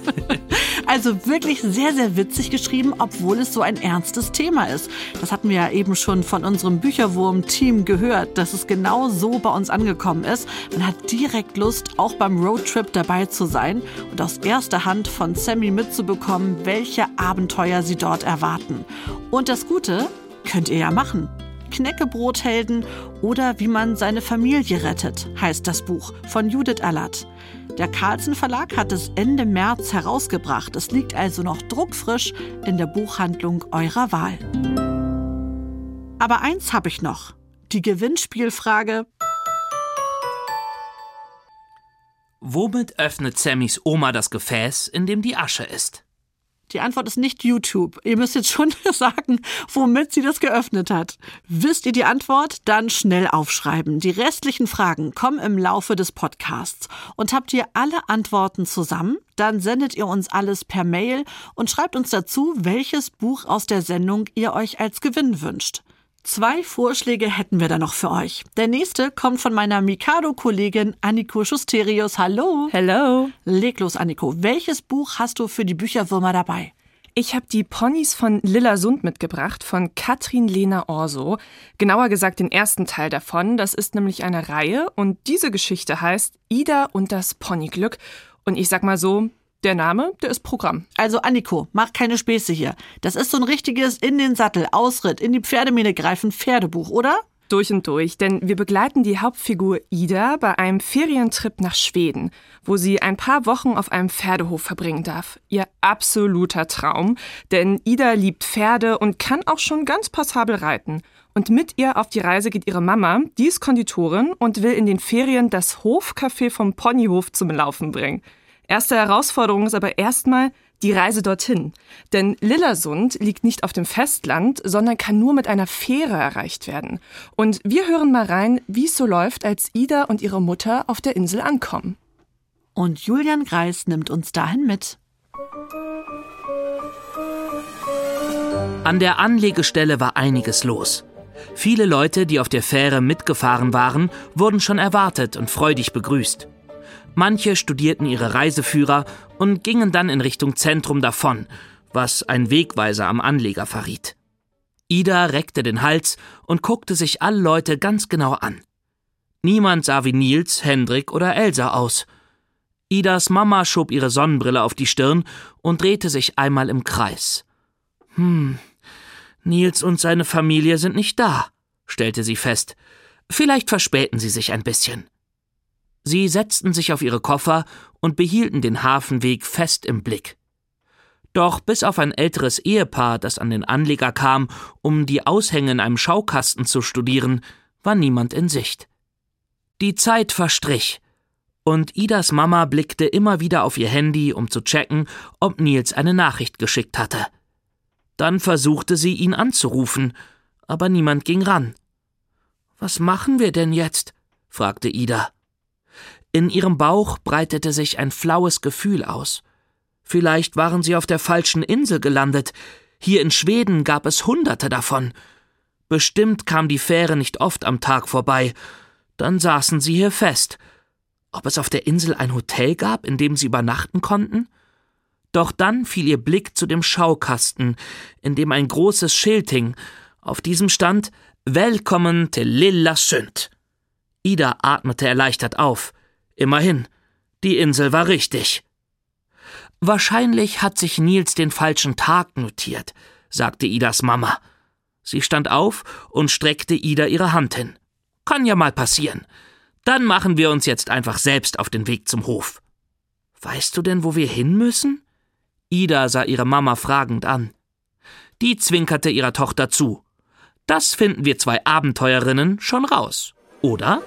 Also wirklich sehr, sehr witzig geschrieben, obwohl es so ein ernstes Thema ist. Das hatten wir ja eben schon von unserem Bücherwurm-Team gehört, dass es genau so bei uns angekommen ist. Man hat direkt Lust, auch beim Roadtrip dabei zu sein und aus erster Hand von Sammy mitzubekommen, welche Abenteuer sie dort erwarten. Und das Gute könnt ihr ja machen. Knäckebrothelden oder wie man seine Familie rettet, heißt das Buch von Judith Allert. Der Carlsen Verlag hat es Ende März herausgebracht. Es liegt also noch druckfrisch in der Buchhandlung eurer Wahl. Aber eins habe ich noch. Die Gewinnspielfrage. Womit öffnet Sammys Oma das Gefäß, in dem die Asche ist? Die Antwort ist nicht YouTube. Ihr müsst jetzt schon sagen, womit sie das geöffnet hat. Wisst ihr die Antwort? Dann schnell aufschreiben. Die restlichen Fragen kommen im Laufe des Podcasts. Und habt ihr alle Antworten zusammen? Dann sendet ihr uns alles per Mail und schreibt uns dazu, welches Buch aus der Sendung ihr euch als Gewinn wünscht. 2 Vorschläge hätten wir da noch für euch. Der nächste kommt von meiner Mikado-Kollegin Anniko Schusterius. Hallo. Hello. Leg los, Anniko. Welches Buch hast du für die Bücherwürmer dabei? Ich habe die Ponys von Lilla Sund mitgebracht, von Katrin-Lena Orso. Genauer gesagt den ersten Teil davon. Das ist nämlich eine Reihe und diese Geschichte heißt Ida und das Ponyglück. Und ich sag mal so, der Name, der ist Programm. Also Anniko, mach keine Späße hier. Das ist so ein richtiges in den Sattel, Ausritt, in die Pferdemähne greifen Pferdebuch, oder? Durch und durch, denn wir begleiten die Hauptfigur Ida bei einem Ferientrip nach Schweden, wo sie ein paar Wochen auf einem Pferdehof verbringen darf. Ihr absoluter Traum, denn Ida liebt Pferde und kann auch schon ganz passabel reiten. Und mit ihr auf die Reise geht ihre Mama, die ist Konditorin und will in den Ferien das Hofcafé vom Ponyhof zum Laufen bringen. Erste Herausforderung ist aber erstmal die Reise dorthin. Denn Lillersund liegt nicht auf dem Festland, sondern kann nur mit einer Fähre erreicht werden. Und wir hören mal rein, wie es so läuft, als Ida und ihre Mutter auf der Insel ankommen. Und Julian Greis nimmt uns dahin mit. An der Anlegestelle war einiges los. Viele Leute, die auf der Fähre mitgefahren waren, wurden schon erwartet und freudig begrüßt. Manche studierten ihre Reiseführer und gingen dann in Richtung Zentrum davon, was ein Wegweiser am Anleger verriet. Ida reckte den Hals und guckte sich alle Leute ganz genau an. Niemand sah wie Nils, Hendrik oder Elsa aus. Idas Mama schob ihre Sonnenbrille auf die Stirn und drehte sich einmal im Kreis. Nils und seine Familie sind nicht da, stellte sie fest. Vielleicht verspäten sie sich ein bisschen. Sie setzten sich auf ihre Koffer und behielten den Hafenweg fest im Blick. Doch bis auf ein älteres Ehepaar, das an den Anleger kam, um die Aushänge in einem Schaukasten zu studieren, war niemand in Sicht. Die Zeit verstrich, und Idas Mama blickte immer wieder auf ihr Handy, um zu checken, ob Nils eine Nachricht geschickt hatte. Dann versuchte sie, ihn anzurufen, aber niemand ging ran. »Was machen wir denn jetzt?« fragte Ida. In ihrem Bauch breitete sich ein flaues Gefühl aus. Vielleicht waren sie auf der falschen Insel gelandet. Hier in Schweden gab es Hunderte davon. Bestimmt kam die Fähre nicht oft am Tag vorbei. Dann saßen sie hier fest. Ob es auf der Insel ein Hotel gab, in dem sie übernachten konnten? Doch dann fiel ihr Blick zu dem Schaukasten, in dem ein großes Schild hing. Auf diesem stand »Willkommen till Lilla Synd«. Ida atmete erleichtert auf. Immerhin, die Insel war richtig. »Wahrscheinlich hat sich Nils den falschen Tag notiert«, sagte Idas Mama. Sie stand auf und streckte Ida ihre Hand hin. »Kann ja mal passieren. Dann machen wir uns jetzt einfach selbst auf den Weg zum Hof.« »Weißt du denn, wo wir hin müssen?« Ida sah ihre Mama fragend an. Die zwinkerte ihrer Tochter zu. »Das finden wir zwei Abenteuerinnen schon raus, oder?«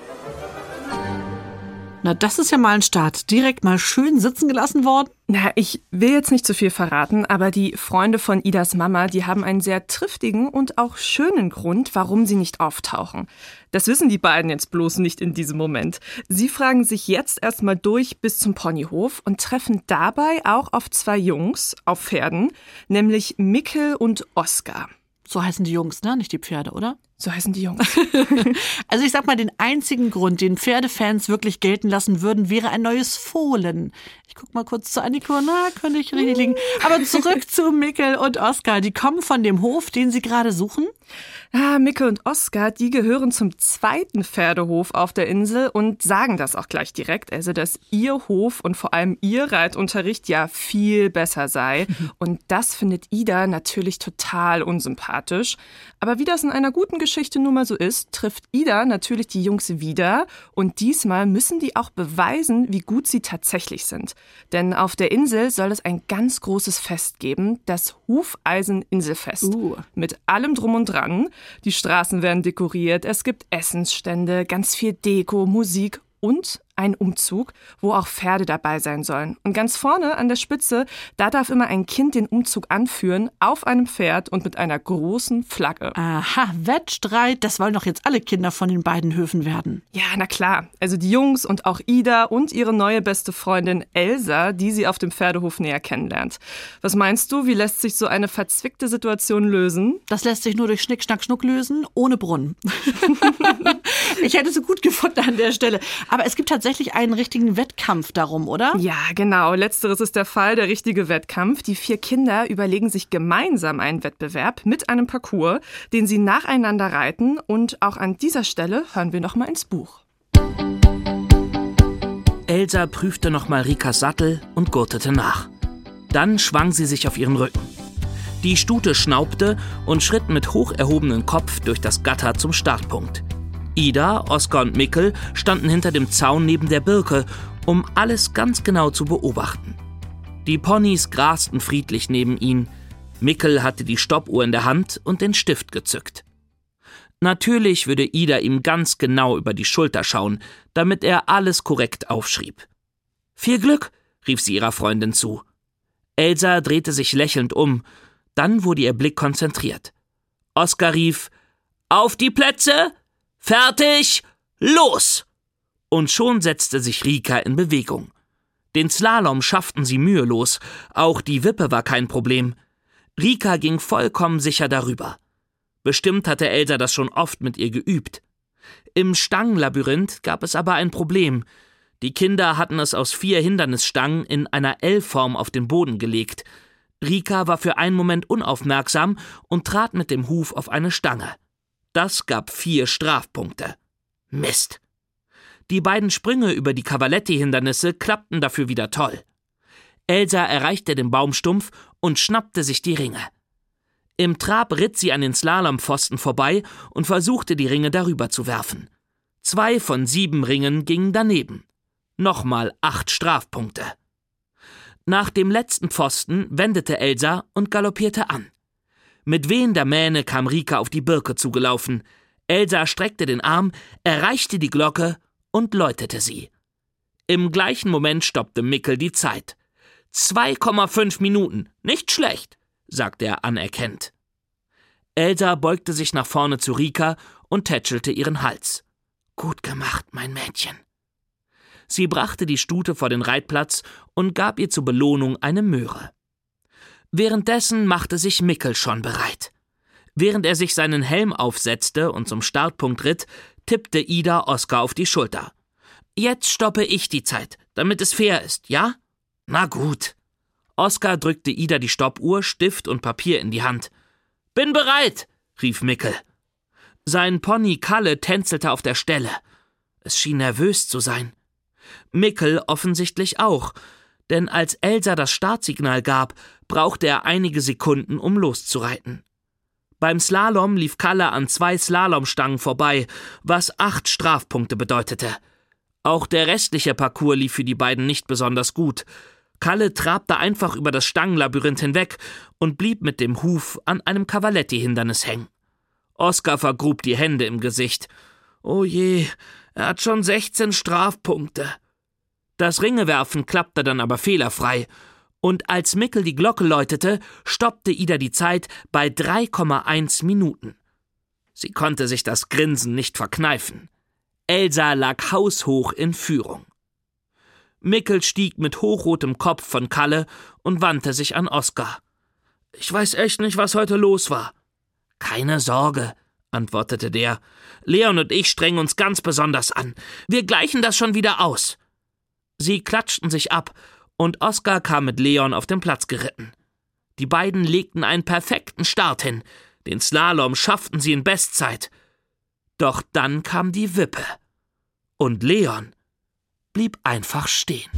Na, das ist ja mal ein Start. Direkt mal schön sitzen gelassen worden. Na, ich will jetzt nicht zu viel verraten, aber die Freunde von Idas Mama, die haben einen sehr triftigen und auch schönen Grund, warum sie nicht auftauchen. Das wissen die beiden jetzt bloß nicht in diesem Moment. Sie fragen sich jetzt erstmal durch bis zum Ponyhof und treffen dabei auch auf zwei Jungs auf Pferden, nämlich Mikkel und Oskar. So heißen die Jungs, ne? Nicht die Pferde, oder? So heißen die Jungs. Also ich sag mal, den einzigen Grund, den Pferdefans wirklich gelten lassen würden, wäre ein neues Fohlen. Ich guck mal kurz zu Anniko, na, könnte ich richtig liegen. Aber zurück zu Mikkel und Oskar. Die kommen von dem Hof, den sie gerade suchen. Mikkel und Oskar, die gehören zum zweiten Pferdehof auf der Insel und sagen das auch gleich direkt, also dass ihr Hof und vor allem ihr Reitunterricht ja viel besser sei. Und das findet Ida natürlich total unsympathisch. Aber wie das in einer guten Geschichte nun mal so ist, trifft Ida natürlich die Jungs wieder und diesmal müssen die auch beweisen, wie gut sie tatsächlich sind. Denn auf der Insel soll es ein ganz großes Fest geben, das Hufeisen-Inselfest. Mit allem drum und dran. Die Straßen werden dekoriert, es gibt Essensstände, ganz viel Deko, Musik und ein Umzug, wo auch Pferde dabei sein sollen. Und ganz vorne an der Spitze, da darf immer ein Kind den Umzug anführen, auf einem Pferd und mit einer großen Flagge. Aha, Wettstreit, das wollen doch jetzt alle Kinder von den beiden Höfen werden. Ja, na klar. Also die Jungs und auch Ida und ihre neue beste Freundin Elsa, die sie auf dem Pferdehof näher kennenlernt. Was meinst du, wie lässt sich so eine verzwickte Situation lösen? Das lässt sich nur durch Schnick, Schnack, Schnuck lösen, ohne Brunnen. Ich hätte es so gut gefunden an der Stelle. Aber es gibt tatsächlich einen richtigen Wettkampf darum, oder? Ja, genau. Letzteres ist der Fall, der richtige Wettkampf. Die 4 Kinder überlegen sich gemeinsam einen Wettbewerb mit einem Parcours, den sie nacheinander reiten. Und auch an dieser Stelle hören wir noch mal ins Buch. Elsa prüfte nochmal Rikas Sattel und gurtete nach. Dann schwang sie sich auf ihren Rücken. Die Stute schnaubte und schritt mit hoch erhobenem Kopf durch das Gatter zum Startpunkt. Ida, Oskar und Mikkel standen hinter dem Zaun neben der Birke, um alles ganz genau zu beobachten. Die Ponys grasten friedlich neben ihnen. Mikkel hatte die Stoppuhr in der Hand und den Stift gezückt. Natürlich würde Ida ihm ganz genau über die Schulter schauen, damit er alles korrekt aufschrieb. »Viel Glück«, rief sie ihrer Freundin zu. Elsa drehte sich lächelnd um, dann wurde ihr Blick konzentriert. Oskar rief, »Auf die Plätze! Fertig! Los!« Und schon setzte sich Rika in Bewegung. Den Slalom schafften sie mühelos, auch die Wippe war kein Problem. Rika ging vollkommen sicher darüber. Bestimmt hatte Elsa das schon oft mit ihr geübt. Im Stangenlabyrinth gab es aber ein Problem. Die Kinder hatten es aus 4 Hindernisstangen in einer L-Form auf den Boden gelegt. Rika war für einen Moment unaufmerksam und trat mit dem Huf auf eine Stange. Das gab 4 Strafpunkte. Mist. Die beiden Sprünge über die Cavaletti-Hindernisse klappten dafür wieder toll. Elsa erreichte den Baumstumpf und schnappte sich die Ringe. Im Trab ritt sie an den Slalompfosten vorbei und versuchte, die Ringe darüber zu werfen. 2 von 7 Ringen gingen daneben. Nochmal 8 Strafpunkte. Nach dem letzten Pfosten wendete Elsa und galoppierte an. Mit wehender Mähne kam Rika auf die Birke zugelaufen. Elsa streckte den Arm, erreichte die Glocke und läutete sie. Im gleichen Moment stoppte Mickel die Zeit. 2,5 Minuten, nicht schlecht, sagte er anerkennend. Elsa beugte sich nach vorne zu Rika und tätschelte ihren Hals. Gut gemacht, mein Mädchen. Sie brachte die Stute vor den Reitplatz und gab ihr zur Belohnung eine Möhre. Währenddessen machte sich Mickel schon bereit. Während er sich seinen Helm aufsetzte und zum Startpunkt ritt, tippte Ida Oskar auf die Schulter. Jetzt stoppe ich die Zeit, damit es fair ist, ja? Na gut. Oskar drückte Ida die Stoppuhr, Stift und Papier in die Hand. Bin bereit, rief Mickel. Sein Pony Kalle tänzelte auf der Stelle. Es schien nervös zu sein. Mickel offensichtlich auch, denn als Elsa das Startsignal gab, brauchte er einige Sekunden, um loszureiten. Beim Slalom lief Kalle an 2 Slalomstangen vorbei, was 8 Strafpunkte bedeutete. Auch der restliche Parcours lief für die beiden nicht besonders gut. Kalle trabte einfach über das Stangenlabyrinth hinweg und blieb mit dem Huf an einem Cavaletti-Hindernis hängen. Oskar vergrub die Hände im Gesicht. Oh je, er hat schon 16 Strafpunkte. Das Ringewerfen klappte dann aber fehlerfrei. Und als Mickel die Glocke läutete, stoppte Ida die Zeit bei 3,1 Minuten. Sie konnte sich das Grinsen nicht verkneifen. Elsa lag haushoch in Führung. Mickel stieg mit hochrotem Kopf von Kalle und wandte sich an Oskar. Ich weiß echt nicht, was heute los war. Keine Sorge, antwortete der. Leon und ich strengen uns ganz besonders an. Wir gleichen das schon wieder aus. Sie klatschten sich ab und Oskar kam mit Leon auf den Platz geritten. Die beiden legten einen perfekten Start hin. Den Slalom schafften sie in Bestzeit. Doch dann kam die Wippe. Und Leon blieb einfach stehen.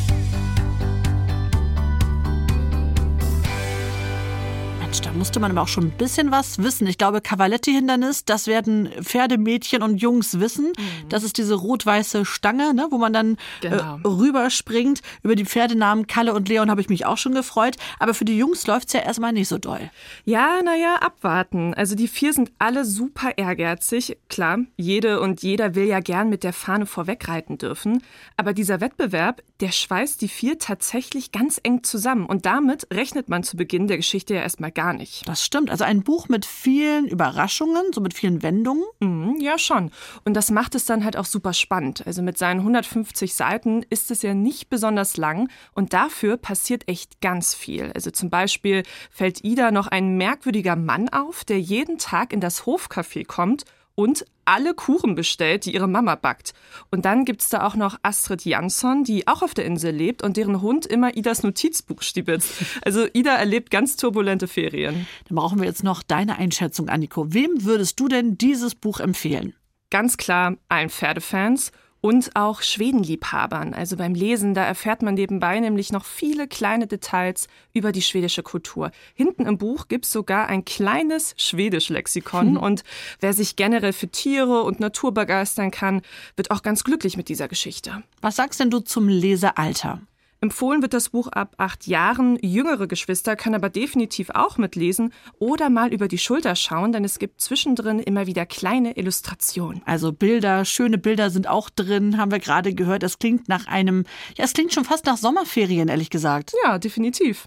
Da musste man aber auch schon ein bisschen was wissen. Ich glaube, Cavaletti-Hindernis, das werden Pferdemädchen und Jungs wissen. Das ist diese rot-weiße Stange, ne, wo man dann rüberspringt. Über die Pferdenamen Kalle und Leon habe ich mich auch schon gefreut. Aber für die Jungs läuft es ja erstmal nicht so doll. Ja, abwarten. Also die 4 sind alle super ehrgeizig. Klar, jede und jeder will ja gern mit der Fahne vorwegreiten dürfen. Aber dieser Wettbewerb, der schweißt die 4 tatsächlich ganz eng zusammen. Und damit rechnet man zu Beginn der Geschichte ja erstmal gar nicht. Das stimmt. Also ein Buch mit vielen Überraschungen, so mit vielen Wendungen. Ja, schon. Und das macht es dann halt auch super spannend. Also mit seinen 150 Seiten ist es ja nicht besonders lang und dafür passiert echt ganz viel. Also zum Beispiel fällt Ida noch ein merkwürdiger Mann auf, der jeden Tag in das Hofcafé kommt und alle Kuchen bestellt, die ihre Mama backt. Und dann gibt's da auch noch Astrid Jansson, die auch auf der Insel lebt und deren Hund immer Idas Notizbuch stibitzt. Also Ida erlebt ganz turbulente Ferien. Dann brauchen wir jetzt noch deine Einschätzung, Anniko. Wem würdest du denn dieses Buch empfehlen? Ganz klar allen Pferdefans und auch Schwedenliebhabern. Also beim Lesen, da erfährt man nebenbei nämlich noch viele kleine Details über die schwedische Kultur. Hinten im Buch gibt's sogar ein kleines Schwedisch-Lexikon. Und wer sich generell für Tiere und Natur begeistern kann, wird auch ganz glücklich mit dieser Geschichte. Was sagst denn du zum Lesealter? Empfohlen wird das Buch ab 8 Jahren. Jüngere Geschwister können aber definitiv auch mitlesen oder mal über die Schulter schauen, denn es gibt zwischendrin immer wieder kleine Illustrationen. Also Bilder, schöne Bilder sind auch drin, haben wir gerade gehört. Es klingt nach es klingt schon fast nach Sommerferien, ehrlich gesagt. Ja, definitiv.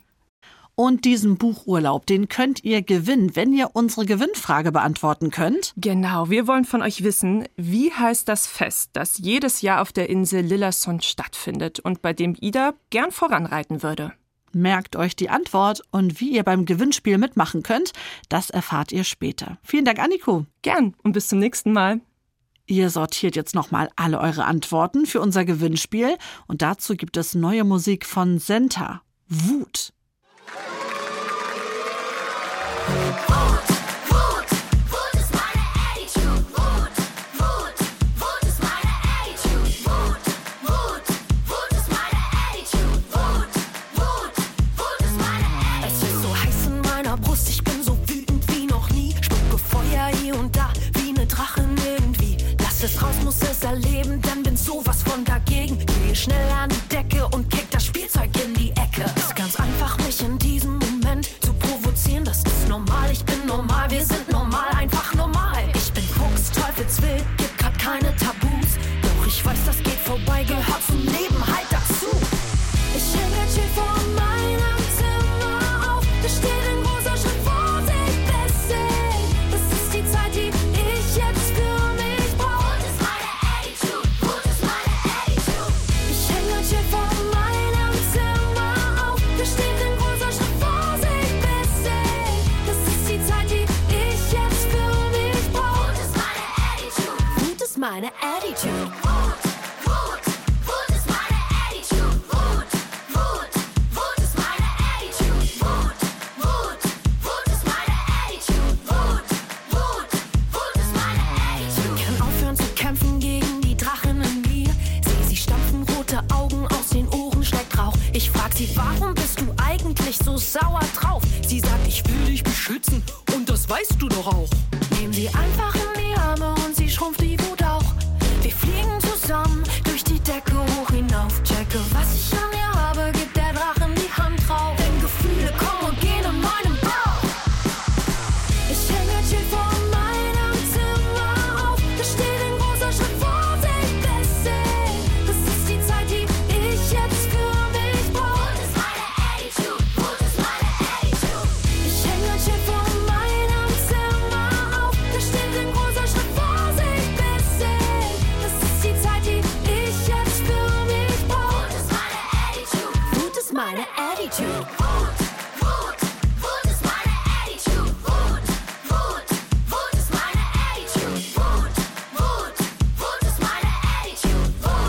Und diesen Buchurlaub, den könnt ihr gewinnen, wenn ihr unsere Gewinnfrage beantworten könnt. Genau, wir wollen von euch wissen, wie heißt das Fest, das jedes Jahr auf der Insel Lillesund stattfindet und bei dem Ida gern voranreiten würde. Merkt euch die Antwort und wie ihr beim Gewinnspiel mitmachen könnt, das erfahrt ihr später. Vielen Dank, Anniko. Gern und bis zum nächsten Mal. Ihr sortiert jetzt nochmal alle eure Antworten für unser Gewinnspiel und dazu gibt es neue Musik von Senta. Wut. Es raus, muss es erleben, dann bin sowas von dagegen. Gehe schnell an die Decke und kick das Spielzeug in die Ecke. Ist ganz einfach, mich in diesem Moment zu provozieren. Das ist normal, ich bin normal, wir sind normal, einfach normal. Ich bin Fuchs, Teufelswild, gibt grad keine Tabus. Doch ich Ich weiß, das geht vorbei, gehört zum Leben halt dazu. Ich hänge ein Schild vor meinem Zimmer auf. Da steht ein großer Schritt, Vorsicht, Bessie. Das ist die Zeit, die ich jetzt für mich brauche. Wut ist meine Attitude, Wut ist meine Attitude. Ich hänge ein Schild vor meinem Zimmer auf. Da steht ein großer Schritt, Vorsicht, Bessie. Das ist die Zeit, die ich jetzt für mich brauche. Wut ist meine Attitude, Wut ist meine Attitude. Ich frag sie, warum bist du eigentlich so sauer drauf? Sie sagt, ich will dich beschützen und das weißt du doch auch. Nehm sie einfach in die Arme und sie schrumpft die Wut auch. Wir fliegen zusammen durch die Decke hoch hinauf. Checke, was ich an ihr habe, gibt der Drachen die Hand drauf. Denn Gefühle kommen und gehen in meinem Bauch. Ich hänge ein Schild vor meinem Zimmer auf. Da steht ein großer Schritt, Vorsicht, Bessie. Das ist die Zeit, die ich jetzt für mich brauche. Wut ist meine Attitude, Wut ist meine Attitude. Ich hänge ein Schild vor meinem Zimmer auf. Da steht ein großer Schritt, Vorsicht, Bessie. Das ist die Zeit, die ich jetzt für mich brauche. Wut ist meine Attitude. Wut ist meine Attitude. Wut ist meine Attitude. Wut ist meine Attitude.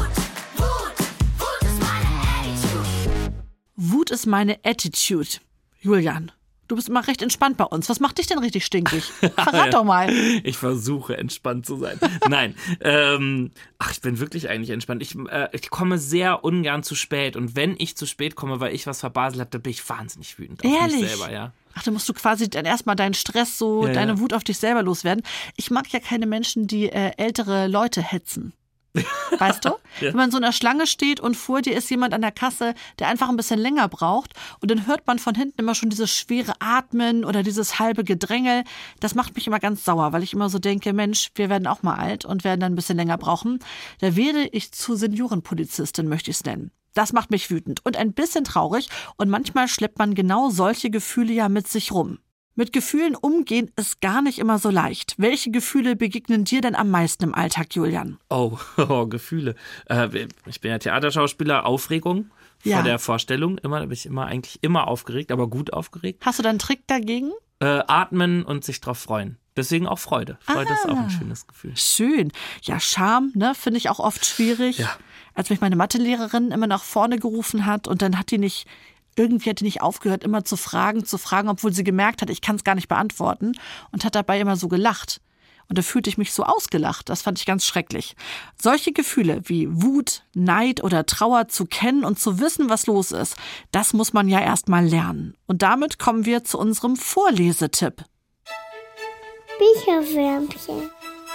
Wut ist meine Attitude. Wut ist meine Attitude. Julian, du bist immer recht entspannt bei uns. Was macht dich denn richtig stinkig? Verrat doch mal. Ich versuche, entspannt zu sein. Nein, ich bin wirklich eigentlich entspannt. Ich komme sehr ungern zu spät. Und wenn ich zu spät komme, weil ich was verbaselt habe, dann bin ich wahnsinnig wütend auf Ehrlich? mich selber, ja. Ach, da musst du quasi dann erstmal deinen Stress deine Wut auf dich selber loswerden. Ich mag ja keine Menschen, die ältere Leute hetzen. Weißt du? Ja. Wenn man so in der Schlange steht und vor dir ist jemand an der Kasse, der einfach ein bisschen länger braucht und dann hört man von hinten immer schon dieses schwere Atmen oder dieses halbe Gedrängel. Das macht mich immer ganz sauer, weil ich immer so denke, Mensch, wir werden auch mal alt und werden dann ein bisschen länger brauchen. Da werde ich zu Seniorenpolizistin, möchte ich es nennen. Das macht mich wütend und ein bisschen traurig und manchmal schleppt man genau solche Gefühle ja mit sich rum. Mit Gefühlen umgehen ist gar nicht immer so leicht. Welche Gefühle begegnen dir denn am meisten im Alltag, Julian? Oh, Gefühle. Ich bin ja Theaterschauspieler, Aufregung vor der Vorstellung. Da bin ich eigentlich immer aufgeregt, aber gut aufgeregt. Hast du da einen Trick dagegen? Atmen und sich drauf freuen. Deswegen auch Freude. Freude ist auch ein schönes Gefühl. Schön. Ja, Scham, finde ich auch oft schwierig. Ja. Als mich meine Mathelehrerin immer nach vorne gerufen hat und dann hat die nicht aufgehört, immer zu fragen, obwohl sie gemerkt hat, ich kann es gar nicht beantworten und hat dabei immer so gelacht. Und da fühlte ich mich so ausgelacht. Das fand ich ganz schrecklich. Solche Gefühle wie Wut, Neid oder Trauer zu kennen und zu wissen, was los ist, das muss man ja erst mal lernen. Und damit kommen wir zu unserem Vorlesetipp. Bücherwürmchen.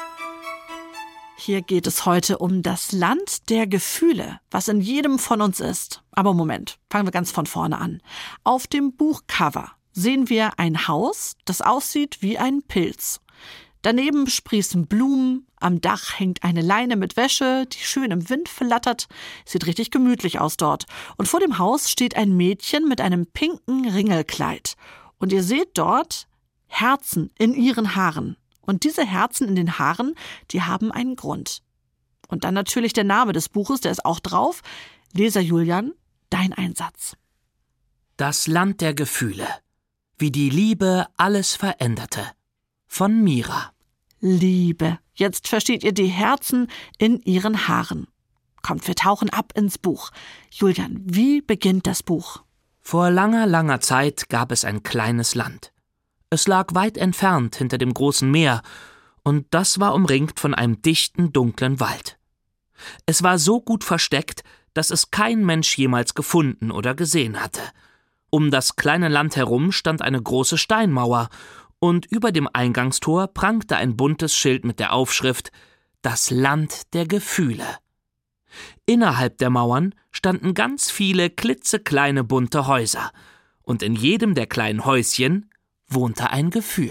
Hier geht es heute um das Land der Gefühle, was in jedem von uns ist. Aber Moment, fangen wir ganz von vorne an. Auf dem Buchcover sehen wir ein Haus, das aussieht wie ein Pilz. Daneben sprießen Blumen, am Dach hängt eine Leine mit Wäsche, die schön im Wind flattert. Sieht richtig gemütlich aus dort. Und vor dem Haus steht ein Mädchen mit einem pinken Ringelkleid. Und ihr seht dort Herzen in ihren Haaren. Und diese Herzen in den Haaren, die haben einen Grund. Und dann natürlich der Name des Buches, der ist auch drauf. Leser Julian, dein Einsatz. Das Land der Gefühle. Wie die Liebe alles veränderte. Von Mira. Liebe. Jetzt versteht ihr die Herzen in ihren Haaren. Kommt, wir tauchen ab ins Buch. Julian, wie beginnt das Buch? Vor langer, langer Zeit gab es ein kleines Land. Es lag weit entfernt hinter dem großen Meer, und das war umringt von einem dichten, dunklen Wald. Es war so gut versteckt, dass es kein Mensch jemals gefunden oder gesehen hatte. Um das kleine Land herum stand eine große Steinmauer, und über dem Eingangstor prangte ein buntes Schild mit der Aufschrift »Das Land der Gefühle«. Innerhalb der Mauern standen ganz viele klitzekleine bunte Häuser, und in jedem der kleinen Häuschen wohnte ein Gefühl.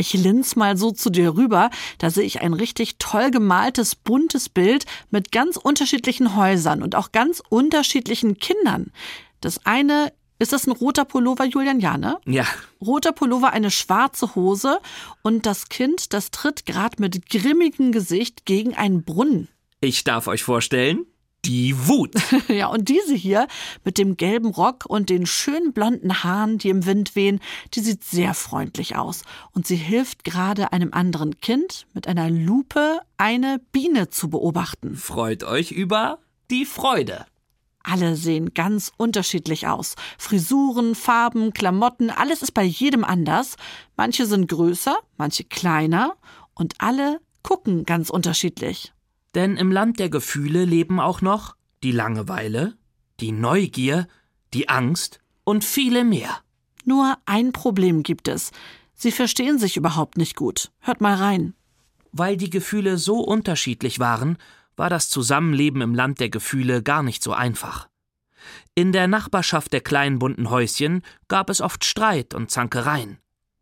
Ich linse mal so zu dir rüber, da sehe ich ein richtig toll gemaltes, buntes Bild mit ganz unterschiedlichen Häusern und auch ganz unterschiedlichen Kindern. Das eine, ist das ein roter Pullover, Julian? Ja, ne? Ja. Roter Pullover, eine schwarze Hose und das Kind, das tritt gerade mit grimmigem Gesicht gegen einen Brunnen. Ich darf euch vorstellen, die Wut. Ja, und diese hier mit dem gelben Rock und den schönen blonden Haaren, die im Wind wehen, die sieht sehr freundlich aus. Und sie hilft gerade einem anderen Kind mit einer Lupe eine Biene zu beobachten. Freut euch über die Freude. Alle sehen ganz unterschiedlich aus. Frisuren, Farben, Klamotten, alles ist bei jedem anders. Manche sind größer, manche kleiner und alle gucken ganz unterschiedlich. Denn im Land der Gefühle leben auch noch die Langeweile, die Neugier, die Angst und viele mehr. Nur ein Problem gibt es. Sie verstehen sich überhaupt nicht gut. Hört mal rein. Weil die Gefühle so unterschiedlich waren, war das Zusammenleben im Land der Gefühle gar nicht so einfach. In der Nachbarschaft der kleinen bunten Häuschen gab es oft Streit und Zankereien.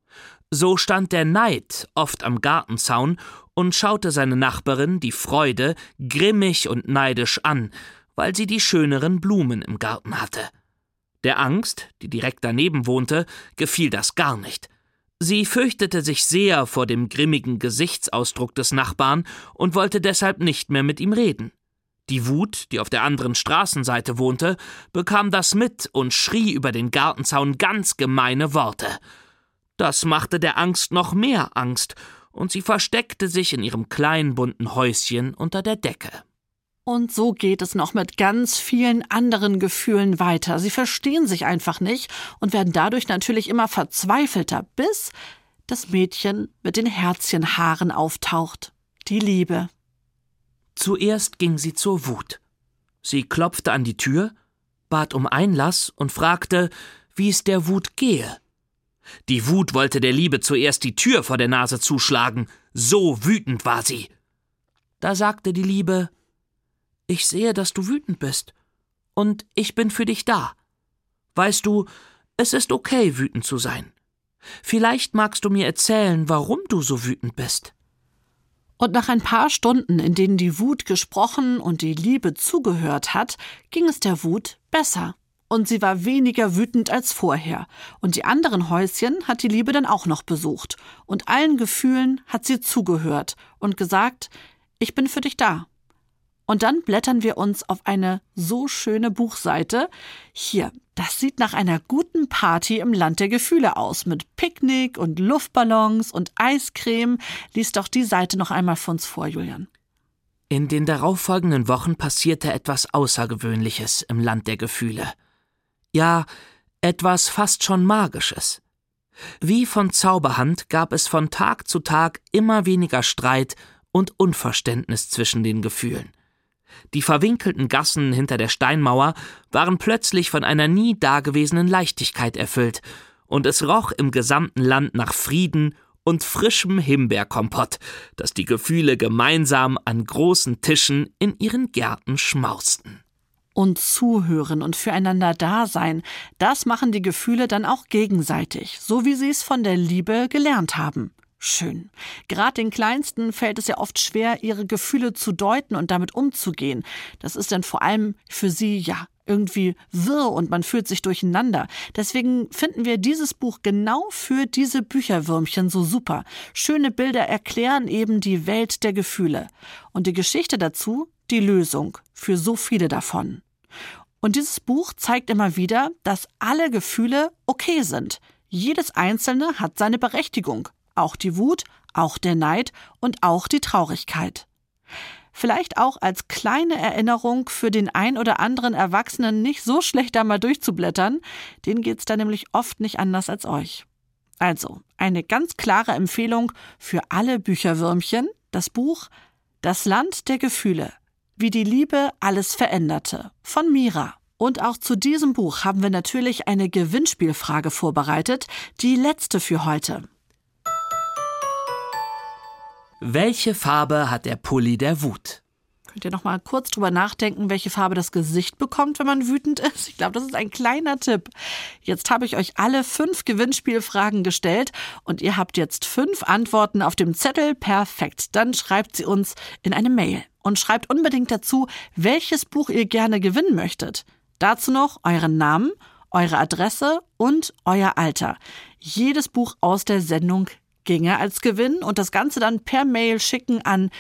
So stand der Neid oft am Gartenzaun und schaute seine Nachbarin, die Freude, grimmig und neidisch an, weil sie die schöneren Blumen im Garten hatte. Der Angst, die direkt daneben wohnte, gefiel das gar nicht. Sie fürchtete sich sehr vor dem grimmigen Gesichtsausdruck des Nachbarn und wollte deshalb nicht mehr mit ihm reden. Die Wut, die auf der anderen Straßenseite wohnte, bekam das mit und schrie über den Gartenzaun ganz gemeine Worte. Das machte der Angst noch mehr Angst, und sie versteckte sich in ihrem kleinen bunten Häuschen unter der Decke. Und so geht es noch mit ganz vielen anderen Gefühlen weiter. Sie verstehen sich einfach nicht und werden dadurch natürlich immer verzweifelter, bis das Mädchen mit den Herzchenhaaren auftaucht. Die Liebe. Zuerst ging sie zur Wut. Sie klopfte an die Tür, bat um Einlass und fragte, wie es der Wut gehe. Die Wut wollte der Liebe zuerst die Tür vor der Nase zuschlagen, so wütend war sie. Da sagte die Liebe, »Ich sehe, dass du wütend bist, und ich bin für dich da. Weißt du, es ist okay, wütend zu sein. Vielleicht magst du mir erzählen, warum du so wütend bist.« Und nach ein paar Stunden, in denen die Wut gesprochen und die Liebe zugehört hat, ging es der Wut besser. Und sie war weniger wütend als vorher. Und die anderen Häuschen hat die Liebe dann auch noch besucht. Und allen Gefühlen hat sie zugehört und gesagt, ich bin für dich da. Und dann blättern wir uns auf eine so schöne Buchseite. Hier, das sieht nach einer guten Party im Land der Gefühle aus. Mit Picknick und Luftballons und Eiscreme. Lies doch die Seite noch einmal für uns vor, Julian. In den darauffolgenden Wochen passierte etwas Außergewöhnliches im Land der Gefühle. Ja, etwas fast schon Magisches. Wie von Zauberhand gab es von Tag zu Tag immer weniger Streit und Unverständnis zwischen den Gefühlen. Die verwinkelten Gassen hinter der Steinmauer waren plötzlich von einer nie dagewesenen Leichtigkeit erfüllt, und es roch im gesamten Land nach Frieden und frischem Himbeerkompott, das die Gefühle gemeinsam an großen Tischen in ihren Gärten schmausten. Und zuhören und füreinander da sein, das machen die Gefühle dann auch gegenseitig, so wie sie es von der Liebe gelernt haben. Schön. Gerade den Kleinsten fällt es ja oft schwer, ihre Gefühle zu deuten und damit umzugehen. Das ist dann vor allem für sie ja irgendwie wirr und man fühlt sich durcheinander. Deswegen finden wir dieses Buch genau für diese Bücherwürmchen so super. Schöne Bilder erklären eben die Welt der Gefühle. Und die Geschichte dazu, die Lösung für so viele davon. Und dieses Buch zeigt immer wieder, dass alle Gefühle okay sind. Jedes einzelne hat seine Berechtigung. Auch die Wut, auch der Neid und auch die Traurigkeit. Vielleicht auch als kleine Erinnerung für den ein oder anderen Erwachsenen nicht so schlecht da mal durchzublättern. Denen geht's da nämlich oft nicht anders als euch. Also, eine ganz klare Empfehlung für alle Bücherwürmchen. Das Buch »Das Land der Gefühle. Wie die Liebe alles veränderte« von Mira. Und auch zu diesem Buch haben wir natürlich eine Gewinnspielfrage vorbereitet. Die letzte für heute. Welche Farbe hat der Pulli der Wut? Könnt ihr noch mal kurz drüber nachdenken, welche Farbe das Gesicht bekommt, wenn man wütend ist? Ich glaube, das ist ein kleiner Tipp. Jetzt habe ich euch alle 5 Gewinnspielfragen gestellt und ihr habt jetzt 5 Antworten auf dem Zettel. Perfekt. Dann schreibt sie uns in eine Mail und schreibt unbedingt dazu, welches Buch ihr gerne gewinnen möchtet. Dazu noch euren Namen, eure Adresse und euer Alter. Jedes Buch aus der Sendung ginge als Gewinn und das Ganze dann per Mail schicken an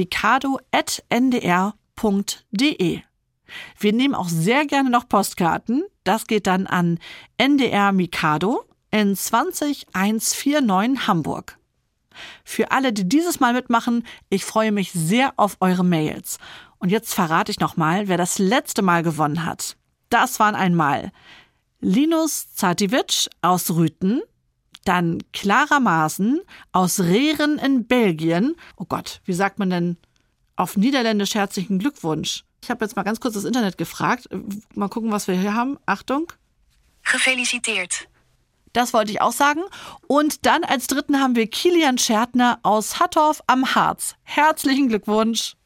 mikado@ndr.de. Wir nehmen auch sehr gerne noch Postkarten. Das geht dann an NDR Mikado in 20149 Hamburg. Für alle, die dieses Mal mitmachen, ich freue mich sehr auf eure Mails. Und jetzt verrate ich nochmal, wer das letzte Mal gewonnen hat. Das waren einmal Linus Zatiewicz aus Rüthen, dann Clara Maaßen aus Rehren in Belgien. Oh Gott, wie sagt man denn auf Niederländisch herzlichen Glückwunsch? Ich habe jetzt mal ganz kurz das Internet gefragt. Mal gucken, was wir hier haben. Achtung. Gefeliciteerd. Das wollte ich auch sagen. Und dann als dritten haben wir Kilian Schertner aus Hattorf am Harz. Herzlichen Glückwunsch.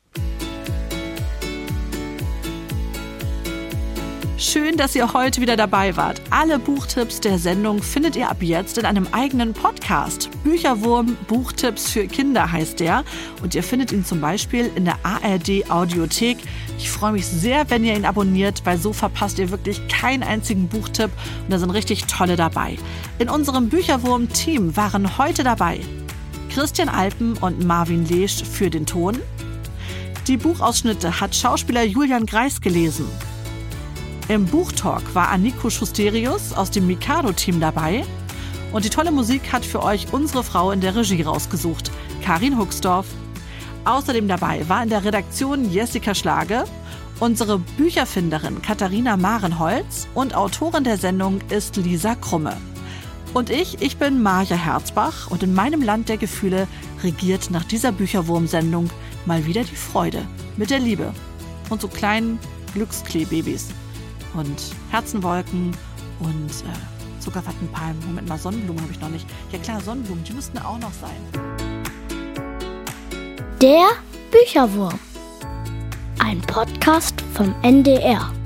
Schön, dass ihr heute wieder dabei wart. Alle Buchtipps der Sendung findet ihr ab jetzt in einem eigenen Podcast. Bücherwurm Buchtipps für Kinder heißt der. Und ihr findet ihn zum Beispiel in der ARD Audiothek. Ich freue mich sehr, wenn ihr ihn abonniert, weil so verpasst ihr wirklich keinen einzigen Buchtipp. Und da sind richtig tolle dabei. In unserem Bücherwurm-Team waren heute dabei Christian Alpen und Marvin Leesch für den Ton. Die Buchausschnitte hat Schauspieler Julian Greis gelesen. Im Buchtalk war Anniko Schusterius aus dem Mikado-Team dabei und die tolle Musik hat für euch unsere Frau in der Regie rausgesucht, Karin Huxdorf. Außerdem dabei war in der Redaktion Jessica Schlage, unsere Bücherfinderin Katharina Marenholz und Autorin der Sendung ist Lisa Krumme. Und ich bin Maja Herzbach und in meinem Land der Gefühle regiert nach dieser Bücherwurm-Sendung mal wieder die Freude mit der Liebe und so kleinen Glückskleebabys. Und Herzenwolken und Zuckerwattenpalmen. Moment mal, Sonnenblumen habe ich noch nicht. Ja klar, Sonnenblumen, die müssten auch noch sein. Der Bücherwurm. Ein Podcast vom NDR.